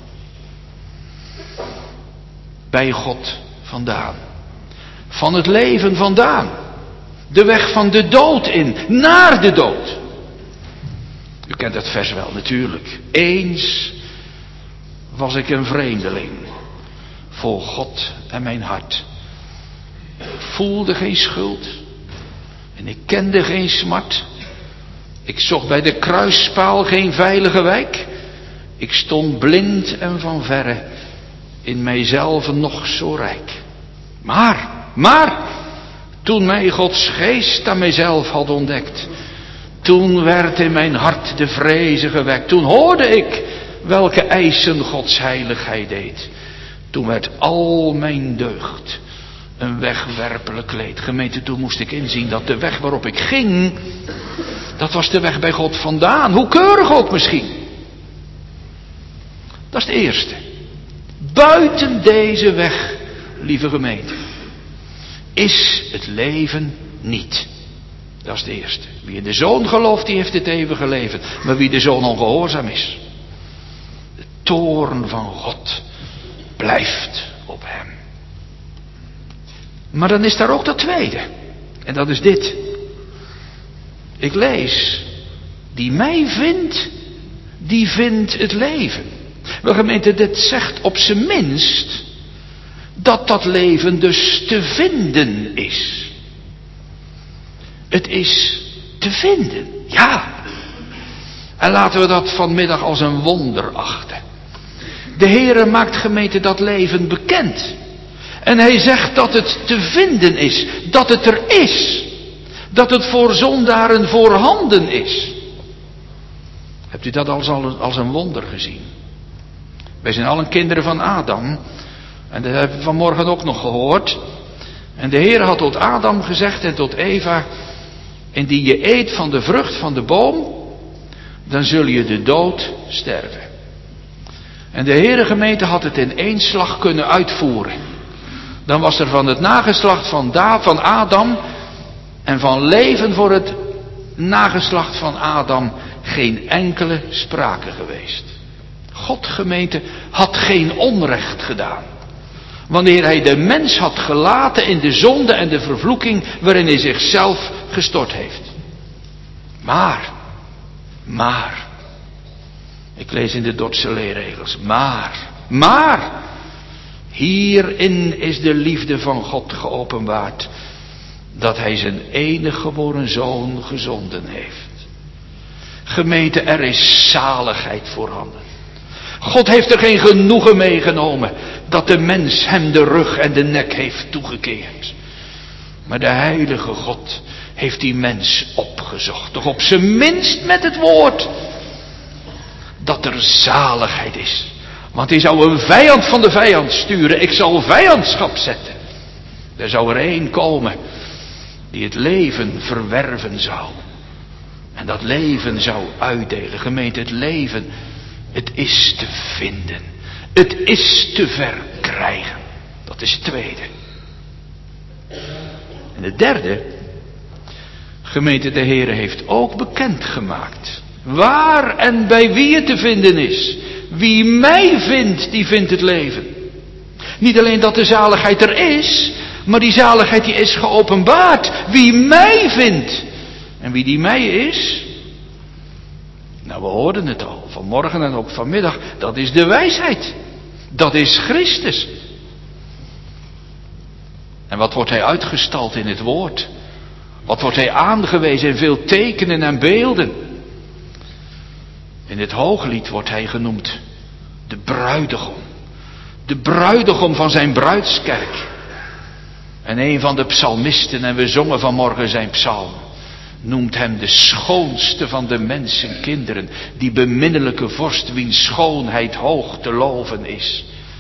Bij God vandaan. Van het leven vandaan. De weg van de dood in, naar de dood. U kent dat vers wel, natuurlijk. Eens was ik een vreemdeling. Voor God en mijn hart. Ik voelde geen schuld. En ik kende geen smart. Ik zocht bij de kruispaal geen veilige wijk. Ik stond blind en van verre. In mijzelf nog zo rijk. Maar, maar, toen mij Gods geest aan mijzelf had ontdekt. Toen werd in mijn hart de vreze gewekt. Toen hoorde ik welke eisen Gods heiligheid deed. Toen werd al mijn deugd een wegwerpelijk kleed. Gemeente, toen moest ik inzien dat de weg waarop ik ging, dat was de weg bij God vandaan. Hoe keurig ook misschien. Dat is het eerste. Buiten deze weg, lieve gemeente, is het leven niet. Dat is het eerste. Wie in de Zoon gelooft, die heeft het eeuwige leven. Maar wie de Zoon ongehoorzaam is, de toorn van God blijft op hem. Maar dan is daar ook dat tweede. En dat is dit. Ik lees. Die mij vindt, die vindt het leven. Wel, gemeente, dit zegt op zijn minst dat dat leven dus te vinden is. Het is te vinden. Ja. En laten we dat vanmiddag als een wonder achten. De Heere maakt, gemeente, dat leven bekend. En hij zegt dat het te vinden is. Dat het er is. Dat het voor zondaren voorhanden is. Hebt u dat als, als een wonder gezien? Wij zijn allen kinderen van Adam. En dat hebben we vanmorgen ook nog gehoord. En de Heer had tot Adam gezegd en tot Eva: indien je eet van de vrucht van de boom, dan zul je de dood sterven. En de Heere, gemeente, had het in één slag kunnen uitvoeren. Dan was er van het nageslacht van, da, van Adam en van leven voor het nageslacht van Adam geen enkele sprake geweest. God, gemeente, had geen onrecht gedaan. Wanneer hij de mens had gelaten in de zonde en de vervloeking waarin hij zichzelf gestort heeft. Maar, maar, ik lees in de Dordtse leerregels, maar, maar, hierin is de liefde van God geopenbaard, dat hij zijn enige geboren zoon gezonden heeft. Gemeente, er is zaligheid voorhanden. God heeft er geen genoegen mee genomen dat de mens hem de rug en de nek heeft toegekeerd. Maar de heilige God heeft die mens opgezocht. Toch op zijn minst met het woord. Dat er zaligheid is. Want hij zou een vijand van de vijand sturen. Ik zal vijandschap zetten. Er zou er één komen die het leven verwerven zou. En dat leven zou uitdelen. Gemeente, het leven, het is te vinden. Het is te verkrijgen. Dat is het tweede. En het derde. Gemeente, de Heere heeft ook bekendgemaakt waar en bij wie het te vinden is. Wie mij vindt, die vindt het leven. Niet alleen dat de zaligheid er is, maar die zaligheid die is geopenbaard. Wie mij vindt. En wie die mij is? Nou, we hoorden het al vanmorgen en ook vanmiddag. Dat is de wijsheid. Dat is Christus. En wat wordt hij uitgestald in het woord? Wat wordt hij aangewezen in veel tekenen en beelden? In het Hooglied wordt hij genoemd de bruidegom. De bruidegom van zijn bruidskerk. En een van de psalmisten, en we zongen vanmorgen zijn psalm, noemt hem de schoonste van de mensenkinderen. Die beminnelijke vorst wiens schoonheid hoog te loven is.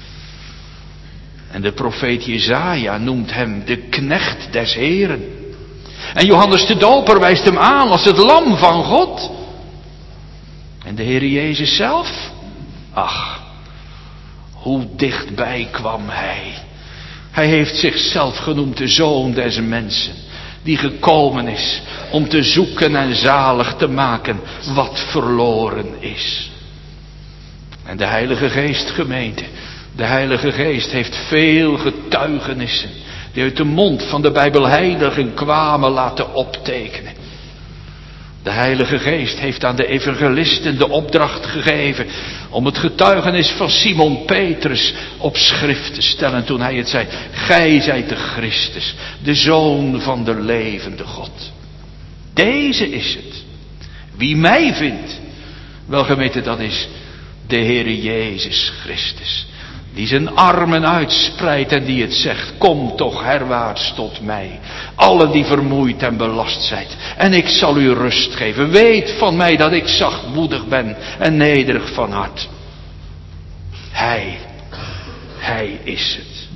En de profeet Jesaja noemt hem de knecht des Heren. En Johannes de Doper wijst hem aan als het lam van God. En de Heer Jezus zelf? Ach, hoe dichtbij kwam hij. Hij heeft zichzelf genoemd de zoon des mensen. Die gekomen is om te zoeken en zalig te maken wat verloren is. En de Heilige Geest, gemeente. De Heilige Geest heeft veel getuigenissen die uit de mond van de Bijbelheiligen kwamen laten optekenen. De Heilige Geest heeft aan de evangelisten de opdracht gegeven om het getuigenis van Simon Petrus op schrift te stellen toen hij het zei. Gij zijt de Christus, de Zoon van de levende God. Deze is het. Wie mij vindt, wel gemeente, dat is de Heere Jezus Christus. Die zijn armen uitspreidt en die het zegt. Kom toch herwaarts tot mij. Allen die vermoeid en belast zijt. En ik zal u rust geven. Weet van mij dat ik zachtmoedig ben en nederig van hart. Hij. Hij is het.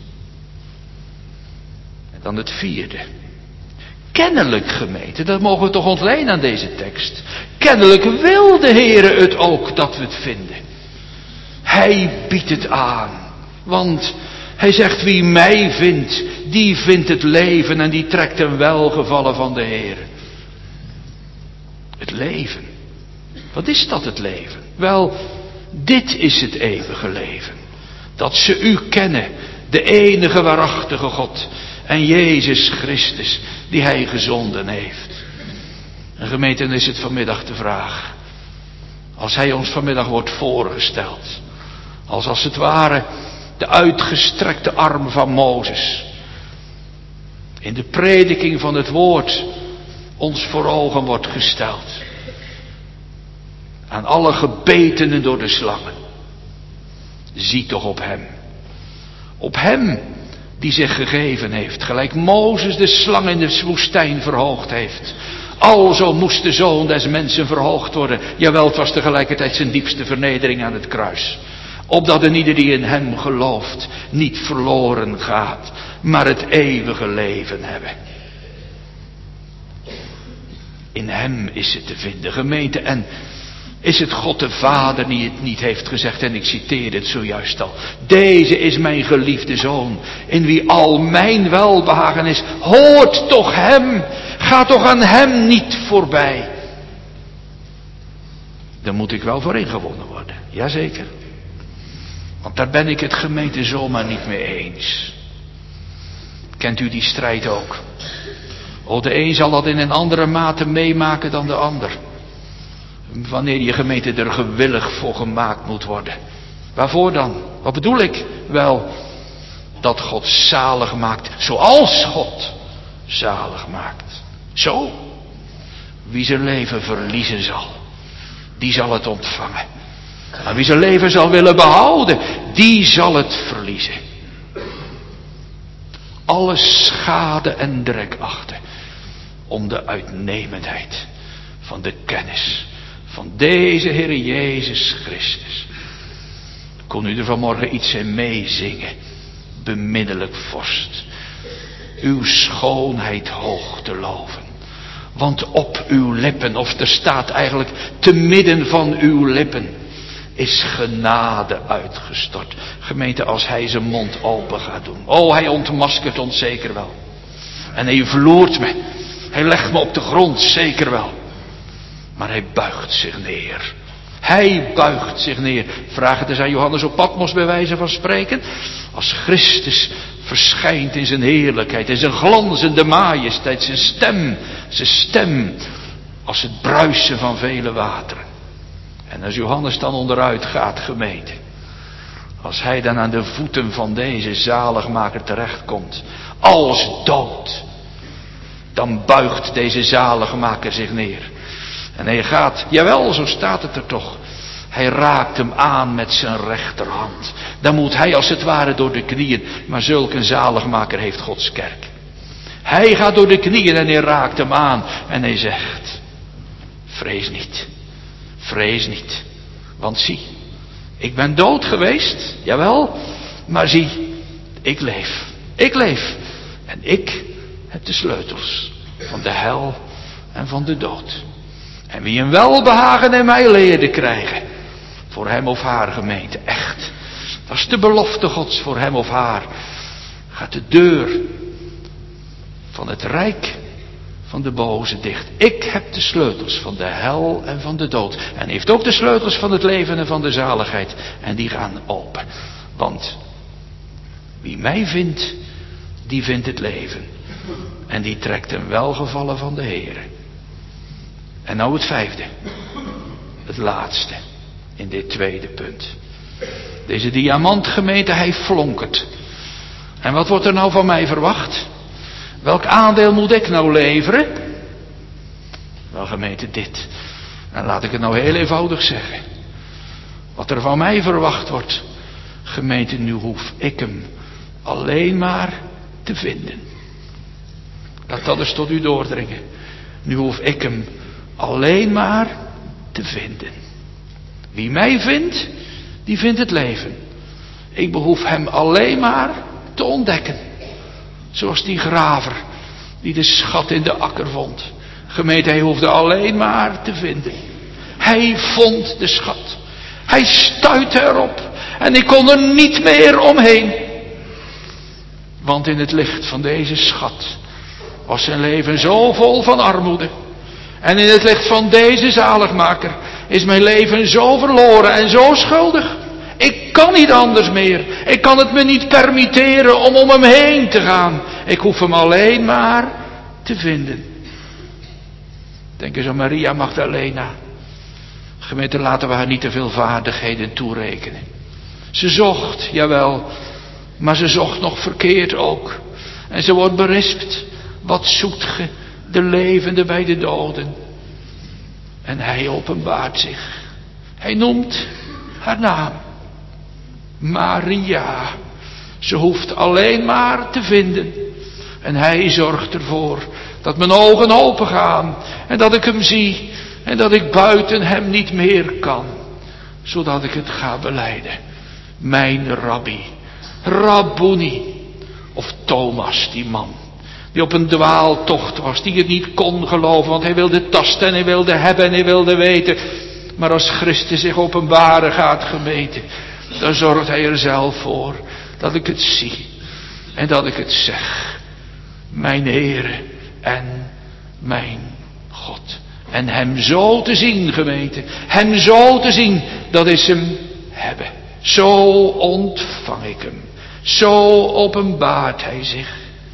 En dan het vierde. Kennelijk, gemeente, dat mogen we toch ontlenen aan deze tekst. Kennelijk wil de Heere het ook dat we het vinden. Hij biedt het aan. Want hij zegt, wie mij vindt, die vindt het leven en die trekt een welgevallen van de Heer. Het leven. Wat is dat, het leven? Wel, dit is het eeuwige leven. Dat ze u kennen, de enige waarachtige God en Jezus Christus, die hij gezonden heeft. En gemeente, dan is het vanmiddag de vraag. Als hij ons vanmiddag wordt voorgesteld, als als het ware de uitgestrekte arm van Mozes. In de prediking van het woord ons voor ogen wordt gesteld. Aan alle gebetenen door de slangen. Zie toch op hem. Op hem die zich gegeven heeft. Gelijk Mozes de slang in de woestijn verhoogd heeft. Alzo moest de Zoon des mensen verhoogd worden. Jawel, het was tegelijkertijd zijn diepste vernedering aan het kruis. Opdat een ieder die in hem gelooft niet verloren gaat, maar het eeuwige leven hebben. In hem is het te vinden, gemeente. En is het God de Vader die het niet heeft gezegd, en ik citeer het zojuist al. Deze is mijn geliefde Zoon, in wie al mijn welbehagen is. Hoort toch hem, ga toch aan hem niet voorbij. Dan moet ik wel voor ingewonnen worden, jazeker. Want daar ben ik het gemeente zomaar niet mee eens. Kent u die strijd ook? Oh, de een zal dat in een andere mate meemaken dan de ander. Wanneer je gemeente er gewillig voor gemaakt moet worden. Waarvoor dan? Wat bedoel ik? Wel, dat God zalig maakt zoals God zalig maakt. Zo. Wie zijn leven verliezen zal, die zal het ontvangen. Maar wie zijn leven zal willen behouden, die zal het verliezen. Alle schade en drek achten om de uitnemendheid van de kennis van deze Heer Jezus Christus. Kon u er vanmorgen iets in meezingen, beminnelijk vorst, uw schoonheid hoog te loven. Want op uw lippen, of er staat eigenlijk te midden van uw lippen, is genade uitgestort. Gemeente, als hij zijn mond open gaat doen. Oh, hij ontmaskert ons zeker wel. En hij vloert me. Hij legt me op de grond, zeker wel. Maar hij buigt zich neer. Hij buigt zich neer. Vraag het eens aan Johannes op Patmos bij wijze van spreken. Als Christus verschijnt in zijn heerlijkheid, in zijn glanzende majesteit, zijn stem, zijn stem als het bruisen van vele wateren. En als Johannes dan onderuit gaat, gemeente, als hij dan aan de voeten van deze zaligmaker terechtkomt, als dood, dan buigt deze zaligmaker zich neer. En hij gaat, jawel, zo staat het er toch, hij raakt hem aan met zijn rechterhand. Dan moet hij als het ware door de knieën, maar zulk een zaligmaker heeft Gods kerk. Hij gaat door de knieën en hij raakt hem aan en hij zegt, vrees niet, vrees niet, want zie, ik ben dood geweest, jawel, maar zie, ik leef, ik leef en ik heb de sleutels van de hel en van de dood. En wie een welbehagen in mij leerde krijgen, voor hem of haar gemeente, echt, dat is de belofte Gods voor hem of haar, gaat de deur van het rijk van de boze dicht. Ik heb de sleutels van de hel en van de dood. En heeft ook de sleutels van het leven en van de zaligheid. En die gaan open. Want wie mij vindt, die vindt het leven. En die trekt een welgevallen van de Heere. En nou het vijfde. Het laatste. In dit tweede punt. Deze diamantgemeente, hij flonkert. En wat wordt er nou van mij verwacht? Welk aandeel moet ik nou leveren? Wel gemeente, dit. En laat ik het nou heel eenvoudig zeggen. Wat er van mij verwacht wordt. Gemeente, nu hoef ik hem alleen maar te vinden. Laat dat eens tot u doordringen. Nu hoef ik hem alleen maar te vinden. Wie mij vindt, die vindt het leven. Ik behoef hem alleen maar te ontdekken. Zoals die graver die de schat in de akker vond. Gemeente, hij hoefde alleen maar te vinden. Hij vond de schat. Hij stuitte erop. En ik kon er niet meer omheen. Want in het licht van deze schat was zijn leven zo vol van armoede. En in het licht van deze zaligmaker is mijn leven zo verloren en zo schuldig. Ik kan niet anders meer. Ik kan het me niet permitteren om om hem heen te gaan. Ik hoef hem alleen maar te vinden. Denk eens aan Maria Magdalena. Gemeente, laten we haar niet te veel vaardigheden toerekenen. Ze zocht, jawel, maar ze zocht nog verkeerd ook. En ze wordt berispt. Wat zoekt ge, de levende bij de doden? En hij openbaart zich. Hij noemt haar naam. Maria. Ze hoeft alleen maar te vinden. En hij zorgt ervoor dat mijn ogen open gaan. En dat ik hem zie. En dat ik buiten hem niet meer kan. Zodat ik het ga belijden. Mijn rabbi. Rabboni. Of Thomas, die man. Die op een dwaaltocht was. Die het niet kon geloven. Want hij wilde tasten en hij wilde hebben en hij wilde weten. Maar als Christus zich openbaren gaat, gemeente, dan zorgt hij er zelf voor dat ik het zie. En dat ik het zeg. Mijn Heere en mijn God. En hem zo te zien, gemeente. Hem zo te zien, dat is hem hebben. Zo ontvang ik hem. Zo openbaart hij zich.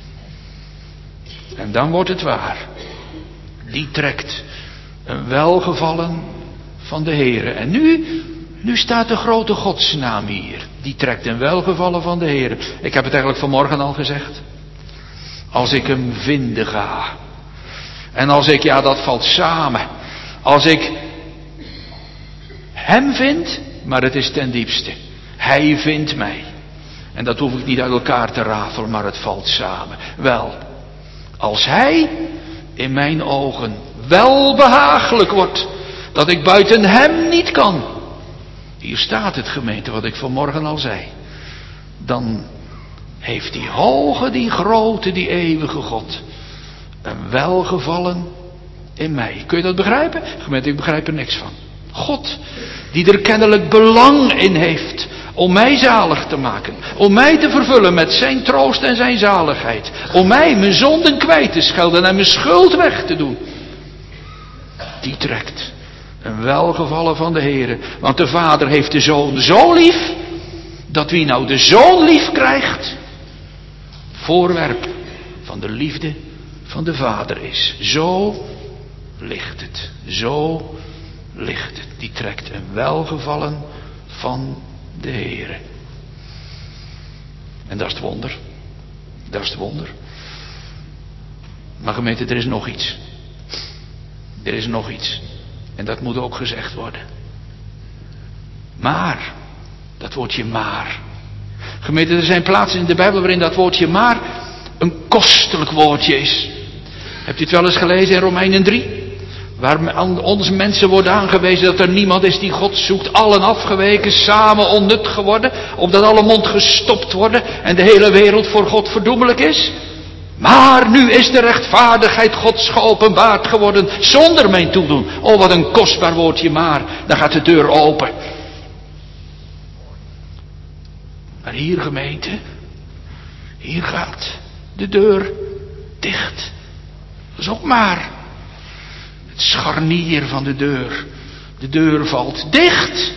En dan wordt het waar. Die trekt een welgevallen van de Heere. En nu, nu staat de grote godsnaam hier. Die trekt een welgevallen van de Heere. Ik heb het eigenlijk vanmorgen al gezegd. Als ik hem vinden ga. En als ik, ja dat valt samen. Als ik hem vind, maar het is ten diepste. Hij vindt mij. En dat hoef ik niet uit elkaar te rafelen, maar het valt samen. Wel, als hij in mijn ogen wel behagelijk wordt, dat ik buiten hem niet kan. Hier staat het, gemeente, wat ik vanmorgen al zei. Dan heeft die hoge, die grote, die eeuwige God een welgevallen in mij. Kun je dat begrijpen? Gemeente, ik begrijp er niks van. God, die er kennelijk belang in heeft om mij zalig te maken. Om mij te vervullen met zijn troost en zijn zaligheid. Om mij mijn zonden kwijt te schelden en mijn schuld weg te doen. Die trekt een welgevallen van de Heere. Want de Vader heeft de Zoon zo lief, dat wie nou de Zoon lief krijgt, voorwerp van de liefde van de Vader is. Zo ligt het. Zo ligt het. Die trekt een welgevallen van de Heere. En dat is het wonder. Dat is het wonder. Maar gemeente, er is nog iets. Er is nog iets. En dat moet ook gezegd worden. Maar, dat woordje maar. Gemeente, er zijn plaatsen in de Bijbel waarin dat woordje maar een kostelijk woordje is. Hebt u het wel eens gelezen in Romeinen drie? Waar aan ons mensen wordt aangewezen dat er niemand is die God zoekt. Allen afgeweken, samen onnut geworden. Opdat alle mond gestopt worden en de hele wereld voor God verdoemelijk is. Maar nu is de rechtvaardigheid Gods geopenbaard geworden zonder mijn toedoen. Oh, wat een kostbaar woordje maar. Dan gaat de deur open. Maar hier, gemeente, hier gaat de deur dicht. Dat is ook maar. Het scharnier van de deur. De deur valt dicht.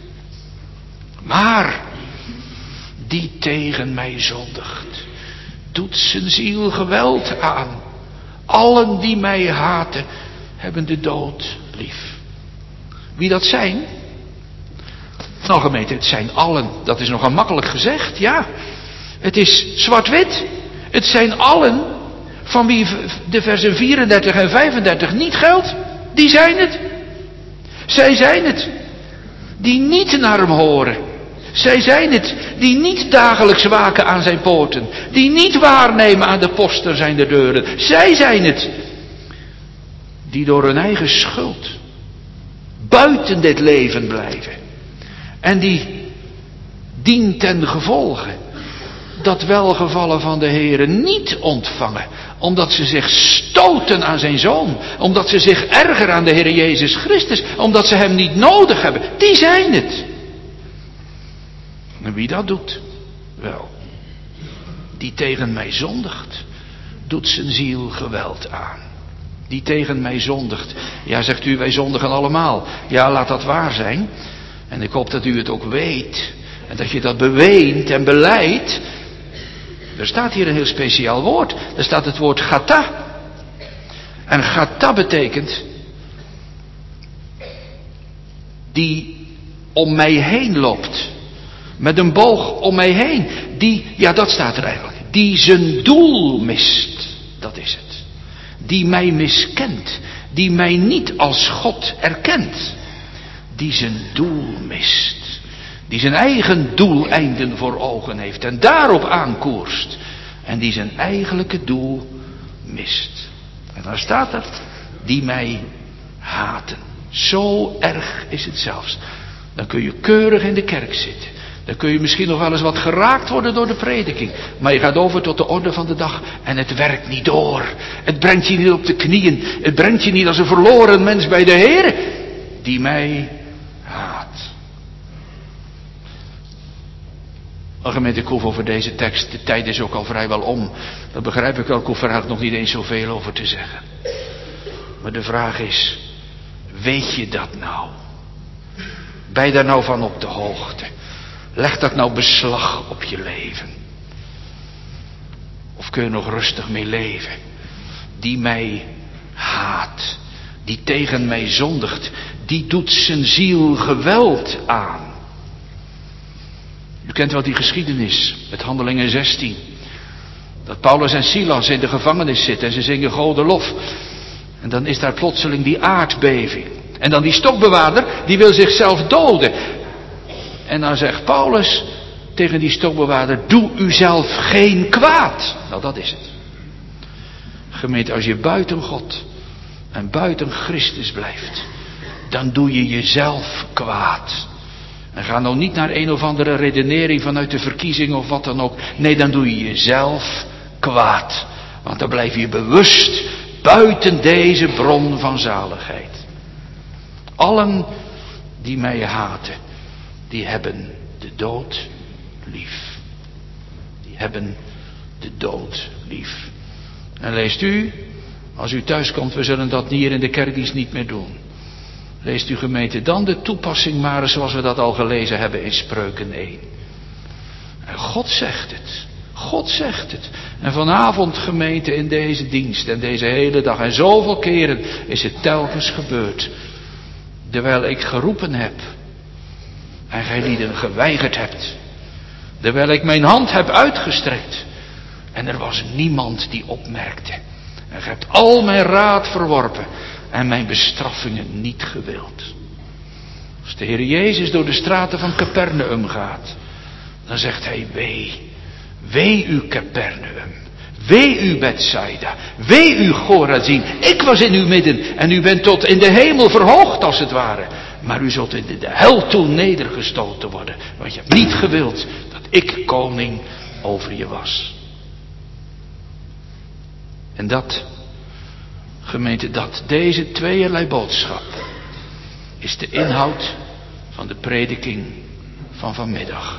Maar die tegen mij zondigt, doet zijn ziel geweld aan. Allen die mij haten, hebben de dood lief. Wie dat zijn? Nou gemeente, het zijn allen. Dat is nogal makkelijk gezegd, ja. Het is zwart-wit. Het zijn allen van wie de versen vierendertig en vijfendertig niet geldt. Die zijn het. Zij zijn het. Die niet naar hem horen. Zij zijn het. Die niet dagelijks waken aan zijn poorten. Die niet waarnemen aan de poster zijn de deuren. Zij zijn het. Die door hun eigen schuld buiten dit leven blijven. En die dien ten gevolge dat welgevallen van de Heere niet ontvangen. Omdat ze zich stoten aan zijn Zoon. Omdat ze zich ergeren aan de Heer Jezus Christus. Omdat ze hem niet nodig hebben. Die zijn het. En wie dat doet? Wel, die tegen mij zondigt, doet zijn ziel geweld aan. Die tegen mij zondigt. Ja, zegt u, wij zondigen allemaal. Ja, laat dat waar zijn. En ik hoop dat u het ook weet. En dat je dat beweent en belijdt. Er staat hier een heel speciaal woord. Er staat het woord gata. En gata betekent die om mij heen loopt. Met een boog om mij heen. Die, ja dat staat er eigenlijk. Die zijn doel mist. Dat is het. Die mij miskent. Die mij niet als God erkent. Die zijn doel mist. Die zijn eigen doeleinden voor ogen heeft. En daarop aankoerst. En die zijn eigenlijke doel mist. En dan staat er. Die mij haten. Zo erg is het zelfs. Dan kun je keurig in de kerk zitten. Dan kun je misschien nog wel eens wat geraakt worden door de prediking. Maar je gaat over tot de orde van de dag. En het werkt niet door. Het brengt je niet op de knieën. Het brengt je niet als een verloren mens bij de Heer. Die mij haat. Gemeente, ik hoef over deze tekst. De tijd is ook al vrijwel om. Dat begrijp ik wel. Ik hoef er eigenlijk nog niet eens zoveel over te zeggen. Maar de vraag is. Weet je dat nou? Ben je daar nou van op de hoogte? Leg dat nou beslag op je leven? Of kun je nog rustig mee leven? Die mij haat, die tegen mij zondigt, die doet zijn ziel geweld aan. U kent wel die geschiedenis met Handelingen zestien. Dat Paulus en Silas in de gevangenis zitten en ze zingen Gode lof. En dan is daar plotseling die aardbeving. En dan die stokbewaarder, die wil zichzelf doden. En dan zegt Paulus tegen die stokbewaarder: doe uzelf geen kwaad. Nou, dat is het. Gemeente, als je buiten God en buiten Christus blijft, dan doe je jezelf kwaad. En ga nou niet naar een of andere redenering vanuit de verkiezing of wat dan ook. Nee, dan doe je jezelf kwaad. Want dan blijf je bewust buiten deze bron van zaligheid. Allen die mij haten, die hebben de dood lief. Die hebben de dood lief. En leest u, als u thuis komt, we zullen dat hier in de kerkdienst niet meer doen. Leest u, gemeente, dan de toepassing maar zoals we dat al gelezen hebben in Spreuken één. En God zegt het. God zegt het. En vanavond, gemeente, in deze dienst en deze hele dag en zoveel keren is het telkens gebeurd. Terwijl ik geroepen heb en gij lieden geweigerd hebt. Terwijl ik mijn hand heb uitgestrekt en er was niemand die opmerkte. En gij hebt al mijn raad verworpen en mijn bestraffingen niet gewild. Als de Heer Jezus door de straten van Capernaum gaat, dan zegt hij: wee, wee u Capernaum, wee u Bethsaida, wee u Chorazin. Ik was in uw midden en u bent tot in de hemel verhoogd als het ware. Maar u zult in de hel toe nedergestoten worden, want je hebt niet gewild dat ik koning over je was. En dat, gemeente, dat deze tweeërlei boodschap is de inhoud van de prediking van vanmiddag.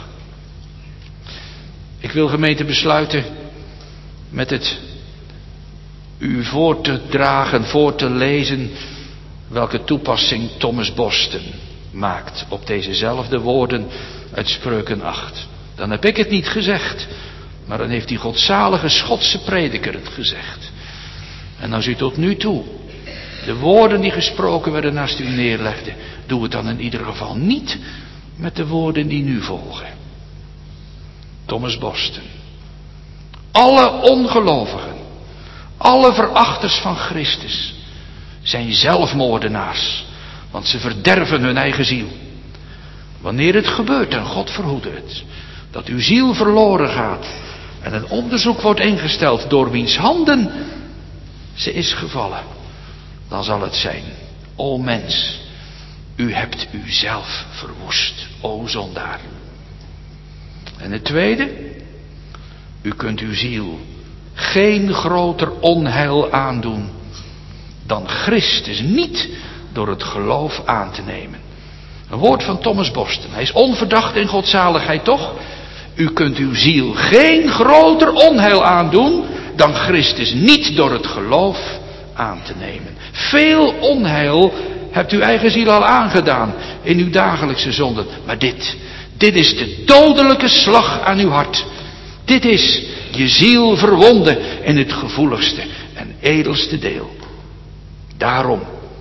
Ik wil, gemeente, besluiten met het u voor te dragen, voor te lezen welke toepassing Thomas Boston maakt op dezezelfde woorden uit Spreuken acht. Dan heb ik het niet gezegd, maar dan heeft die godzalige Schotse prediker het gezegd. En als u tot nu toe de woorden die gesproken werden naast u neerlegde, doe het dan in ieder geval niet met de woorden die nu volgen. Thomas Boston. Alle ongelovigen, alle verachters van Christus zijn zelfmoordenaars, want ze verderven hun eigen ziel. Wanneer het gebeurt, en God verhoede het, dat uw ziel verloren gaat en een onderzoek wordt ingesteld door wiens handen ze is gevallen, dan zal het zijn: o mens, u hebt uzelf verwoest, o zondaar. En het tweede, u kunt uw ziel geen groter onheil aandoen dan Christus niet door het geloof aan te nemen. Een woord van Thomas Boston. Hij is onverdacht in godzaligheid, toch? U kunt uw ziel geen groter onheil aandoen dan Christus niet door het geloof aan te nemen. Veel onheil hebt uw eigen ziel al aangedaan in uw dagelijkse zonden. Maar dit, dit is de dodelijke slag aan uw hart. Dit is je ziel verwonden in het gevoeligste en edelste deel. Daarom,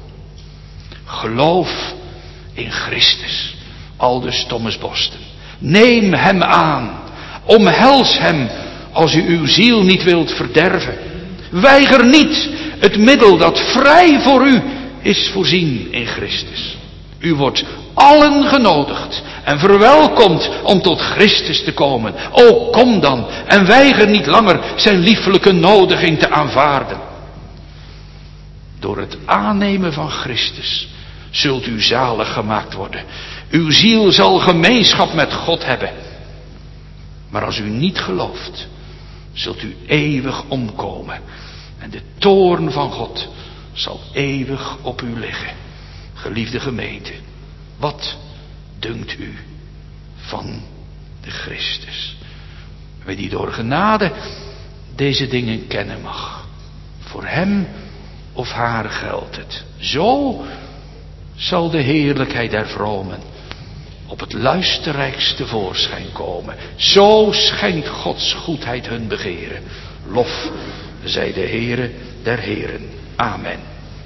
geloof in Christus, aldus Thomas Boston. Neem hem aan, omhels hem als u uw ziel niet wilt verderven. Weiger niet het middel dat vrij voor u is voorzien in Christus. U wordt allen genodigd en verwelkomd om tot Christus te komen. O, kom dan en weiger niet langer zijn liefelijke nodiging te aanvaarden. Door het aannemen van Christus zult u zalig gemaakt worden. Uw ziel zal gemeenschap met God hebben. Maar als u niet gelooft, zult u eeuwig omkomen. En de toorn van God zal eeuwig op u liggen. Geliefde gemeente, wat dunkt u van de Christus? Wie die door genade deze dingen kennen mag. Voor hem of haar geldt het. Zo zal de heerlijkheid der vromen op het luisterrijkste voorschijn komen. Zo schenkt Gods goedheid hun begeren. Lof zij de Heere der Heren. Amen.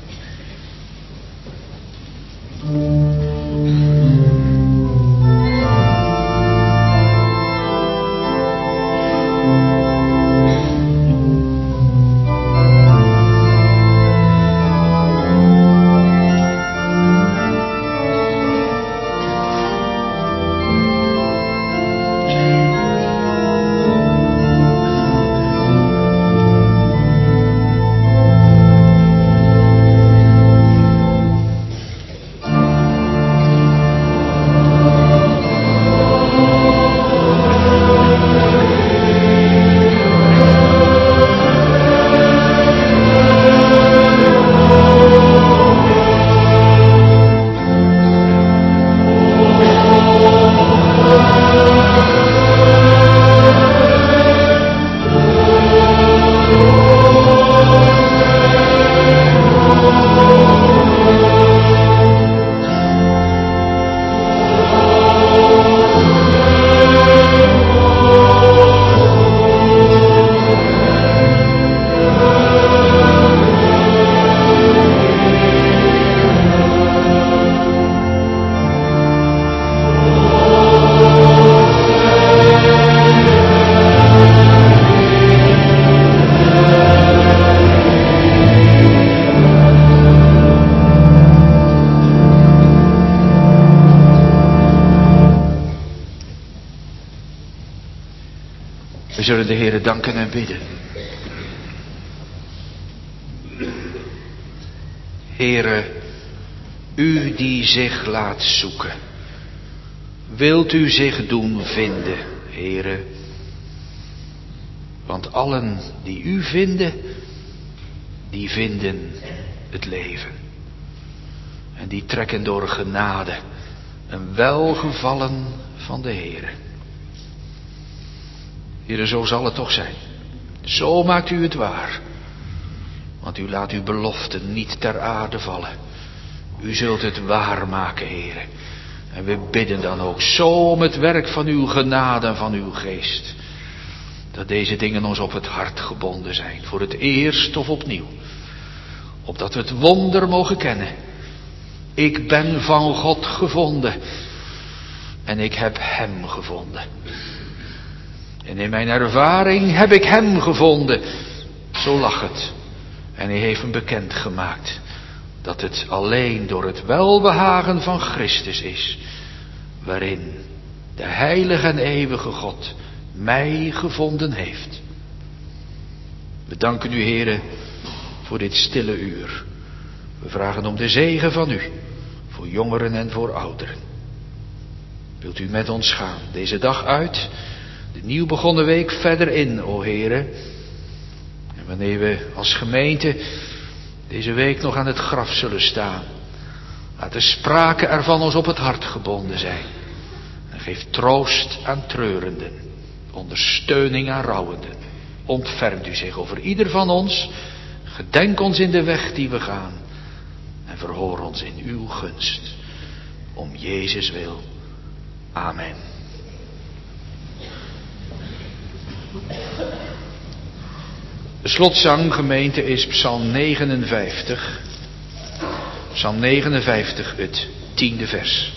We zullen de Heere danken en bidden. Heere, u die zich laat zoeken, wilt u zich doen vinden, Heere? Want allen die u vinden, die vinden het leven. En die trekken door genade een welgevallen van de Heere. Heere, zo zal het toch zijn. Zo maakt u het waar. Want u laat uw beloften niet ter aarde vallen. U zult het waar maken, Heere. En we bidden dan ook zo om het werk van uw genade en van uw geest. Dat deze dingen ons op het hart gebonden zijn. Voor het eerst of opnieuw. Opdat we het wonder mogen kennen. Ik ben van God gevonden. En ik heb hem gevonden. En in mijn ervaring heb ik hem gevonden. Zo lag het. En hij heeft me bekendgemaakt dat het alleen door het welbehagen van Christus is, waarin de heilige en eeuwige God mij gevonden heeft. We danken u, Heere, voor dit stille uur. We vragen om de zegen van u, voor jongeren en voor ouderen. Wilt u met ons gaan, deze dag uit, de nieuw begonnen week verder in, o Heere. En wanneer we als gemeente deze week nog aan het graf zullen staan, laat de sprake ervan ons op het hart gebonden zijn. En geef troost aan treurenden, ondersteuning aan rouwenden. Ontfermt u zich over ieder van ons, gedenk ons in de weg die we gaan en verhoor ons in uw gunst. Om Jezus wil. Amen. De slotzang, gemeente, is Psalm negenenvijftig. Psalm negenenvijftig, het tiende vers.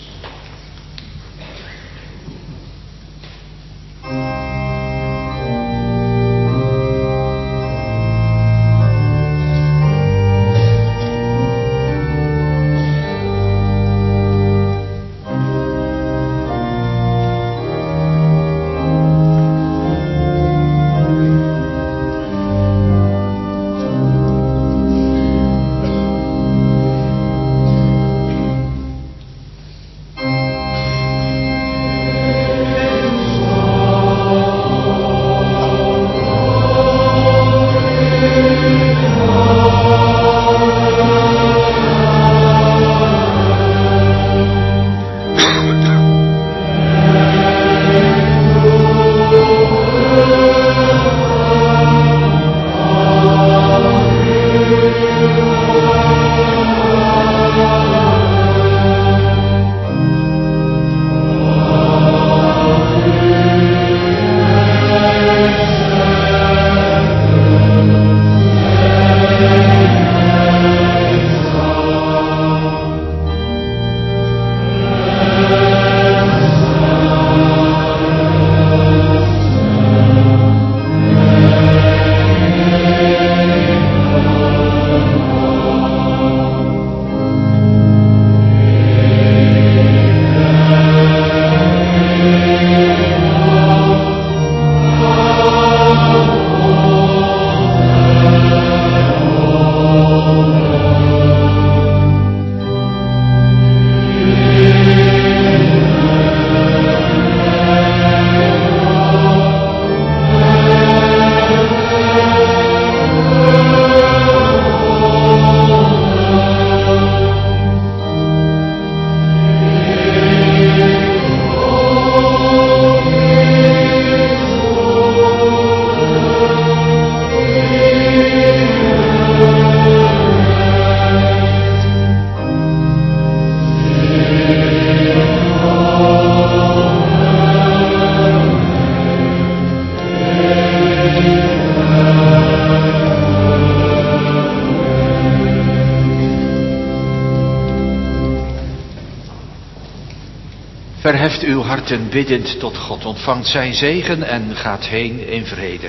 Verheft uw harten biddend tot God, ontvangt zijn zegen en gaat heen in vrede.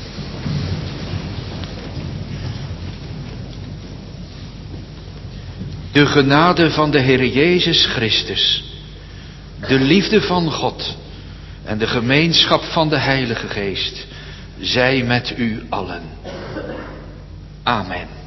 De genade van de Heer Jezus Christus, de liefde van God en de gemeenschap van de Heilige Geest, zij met u allen. Amen.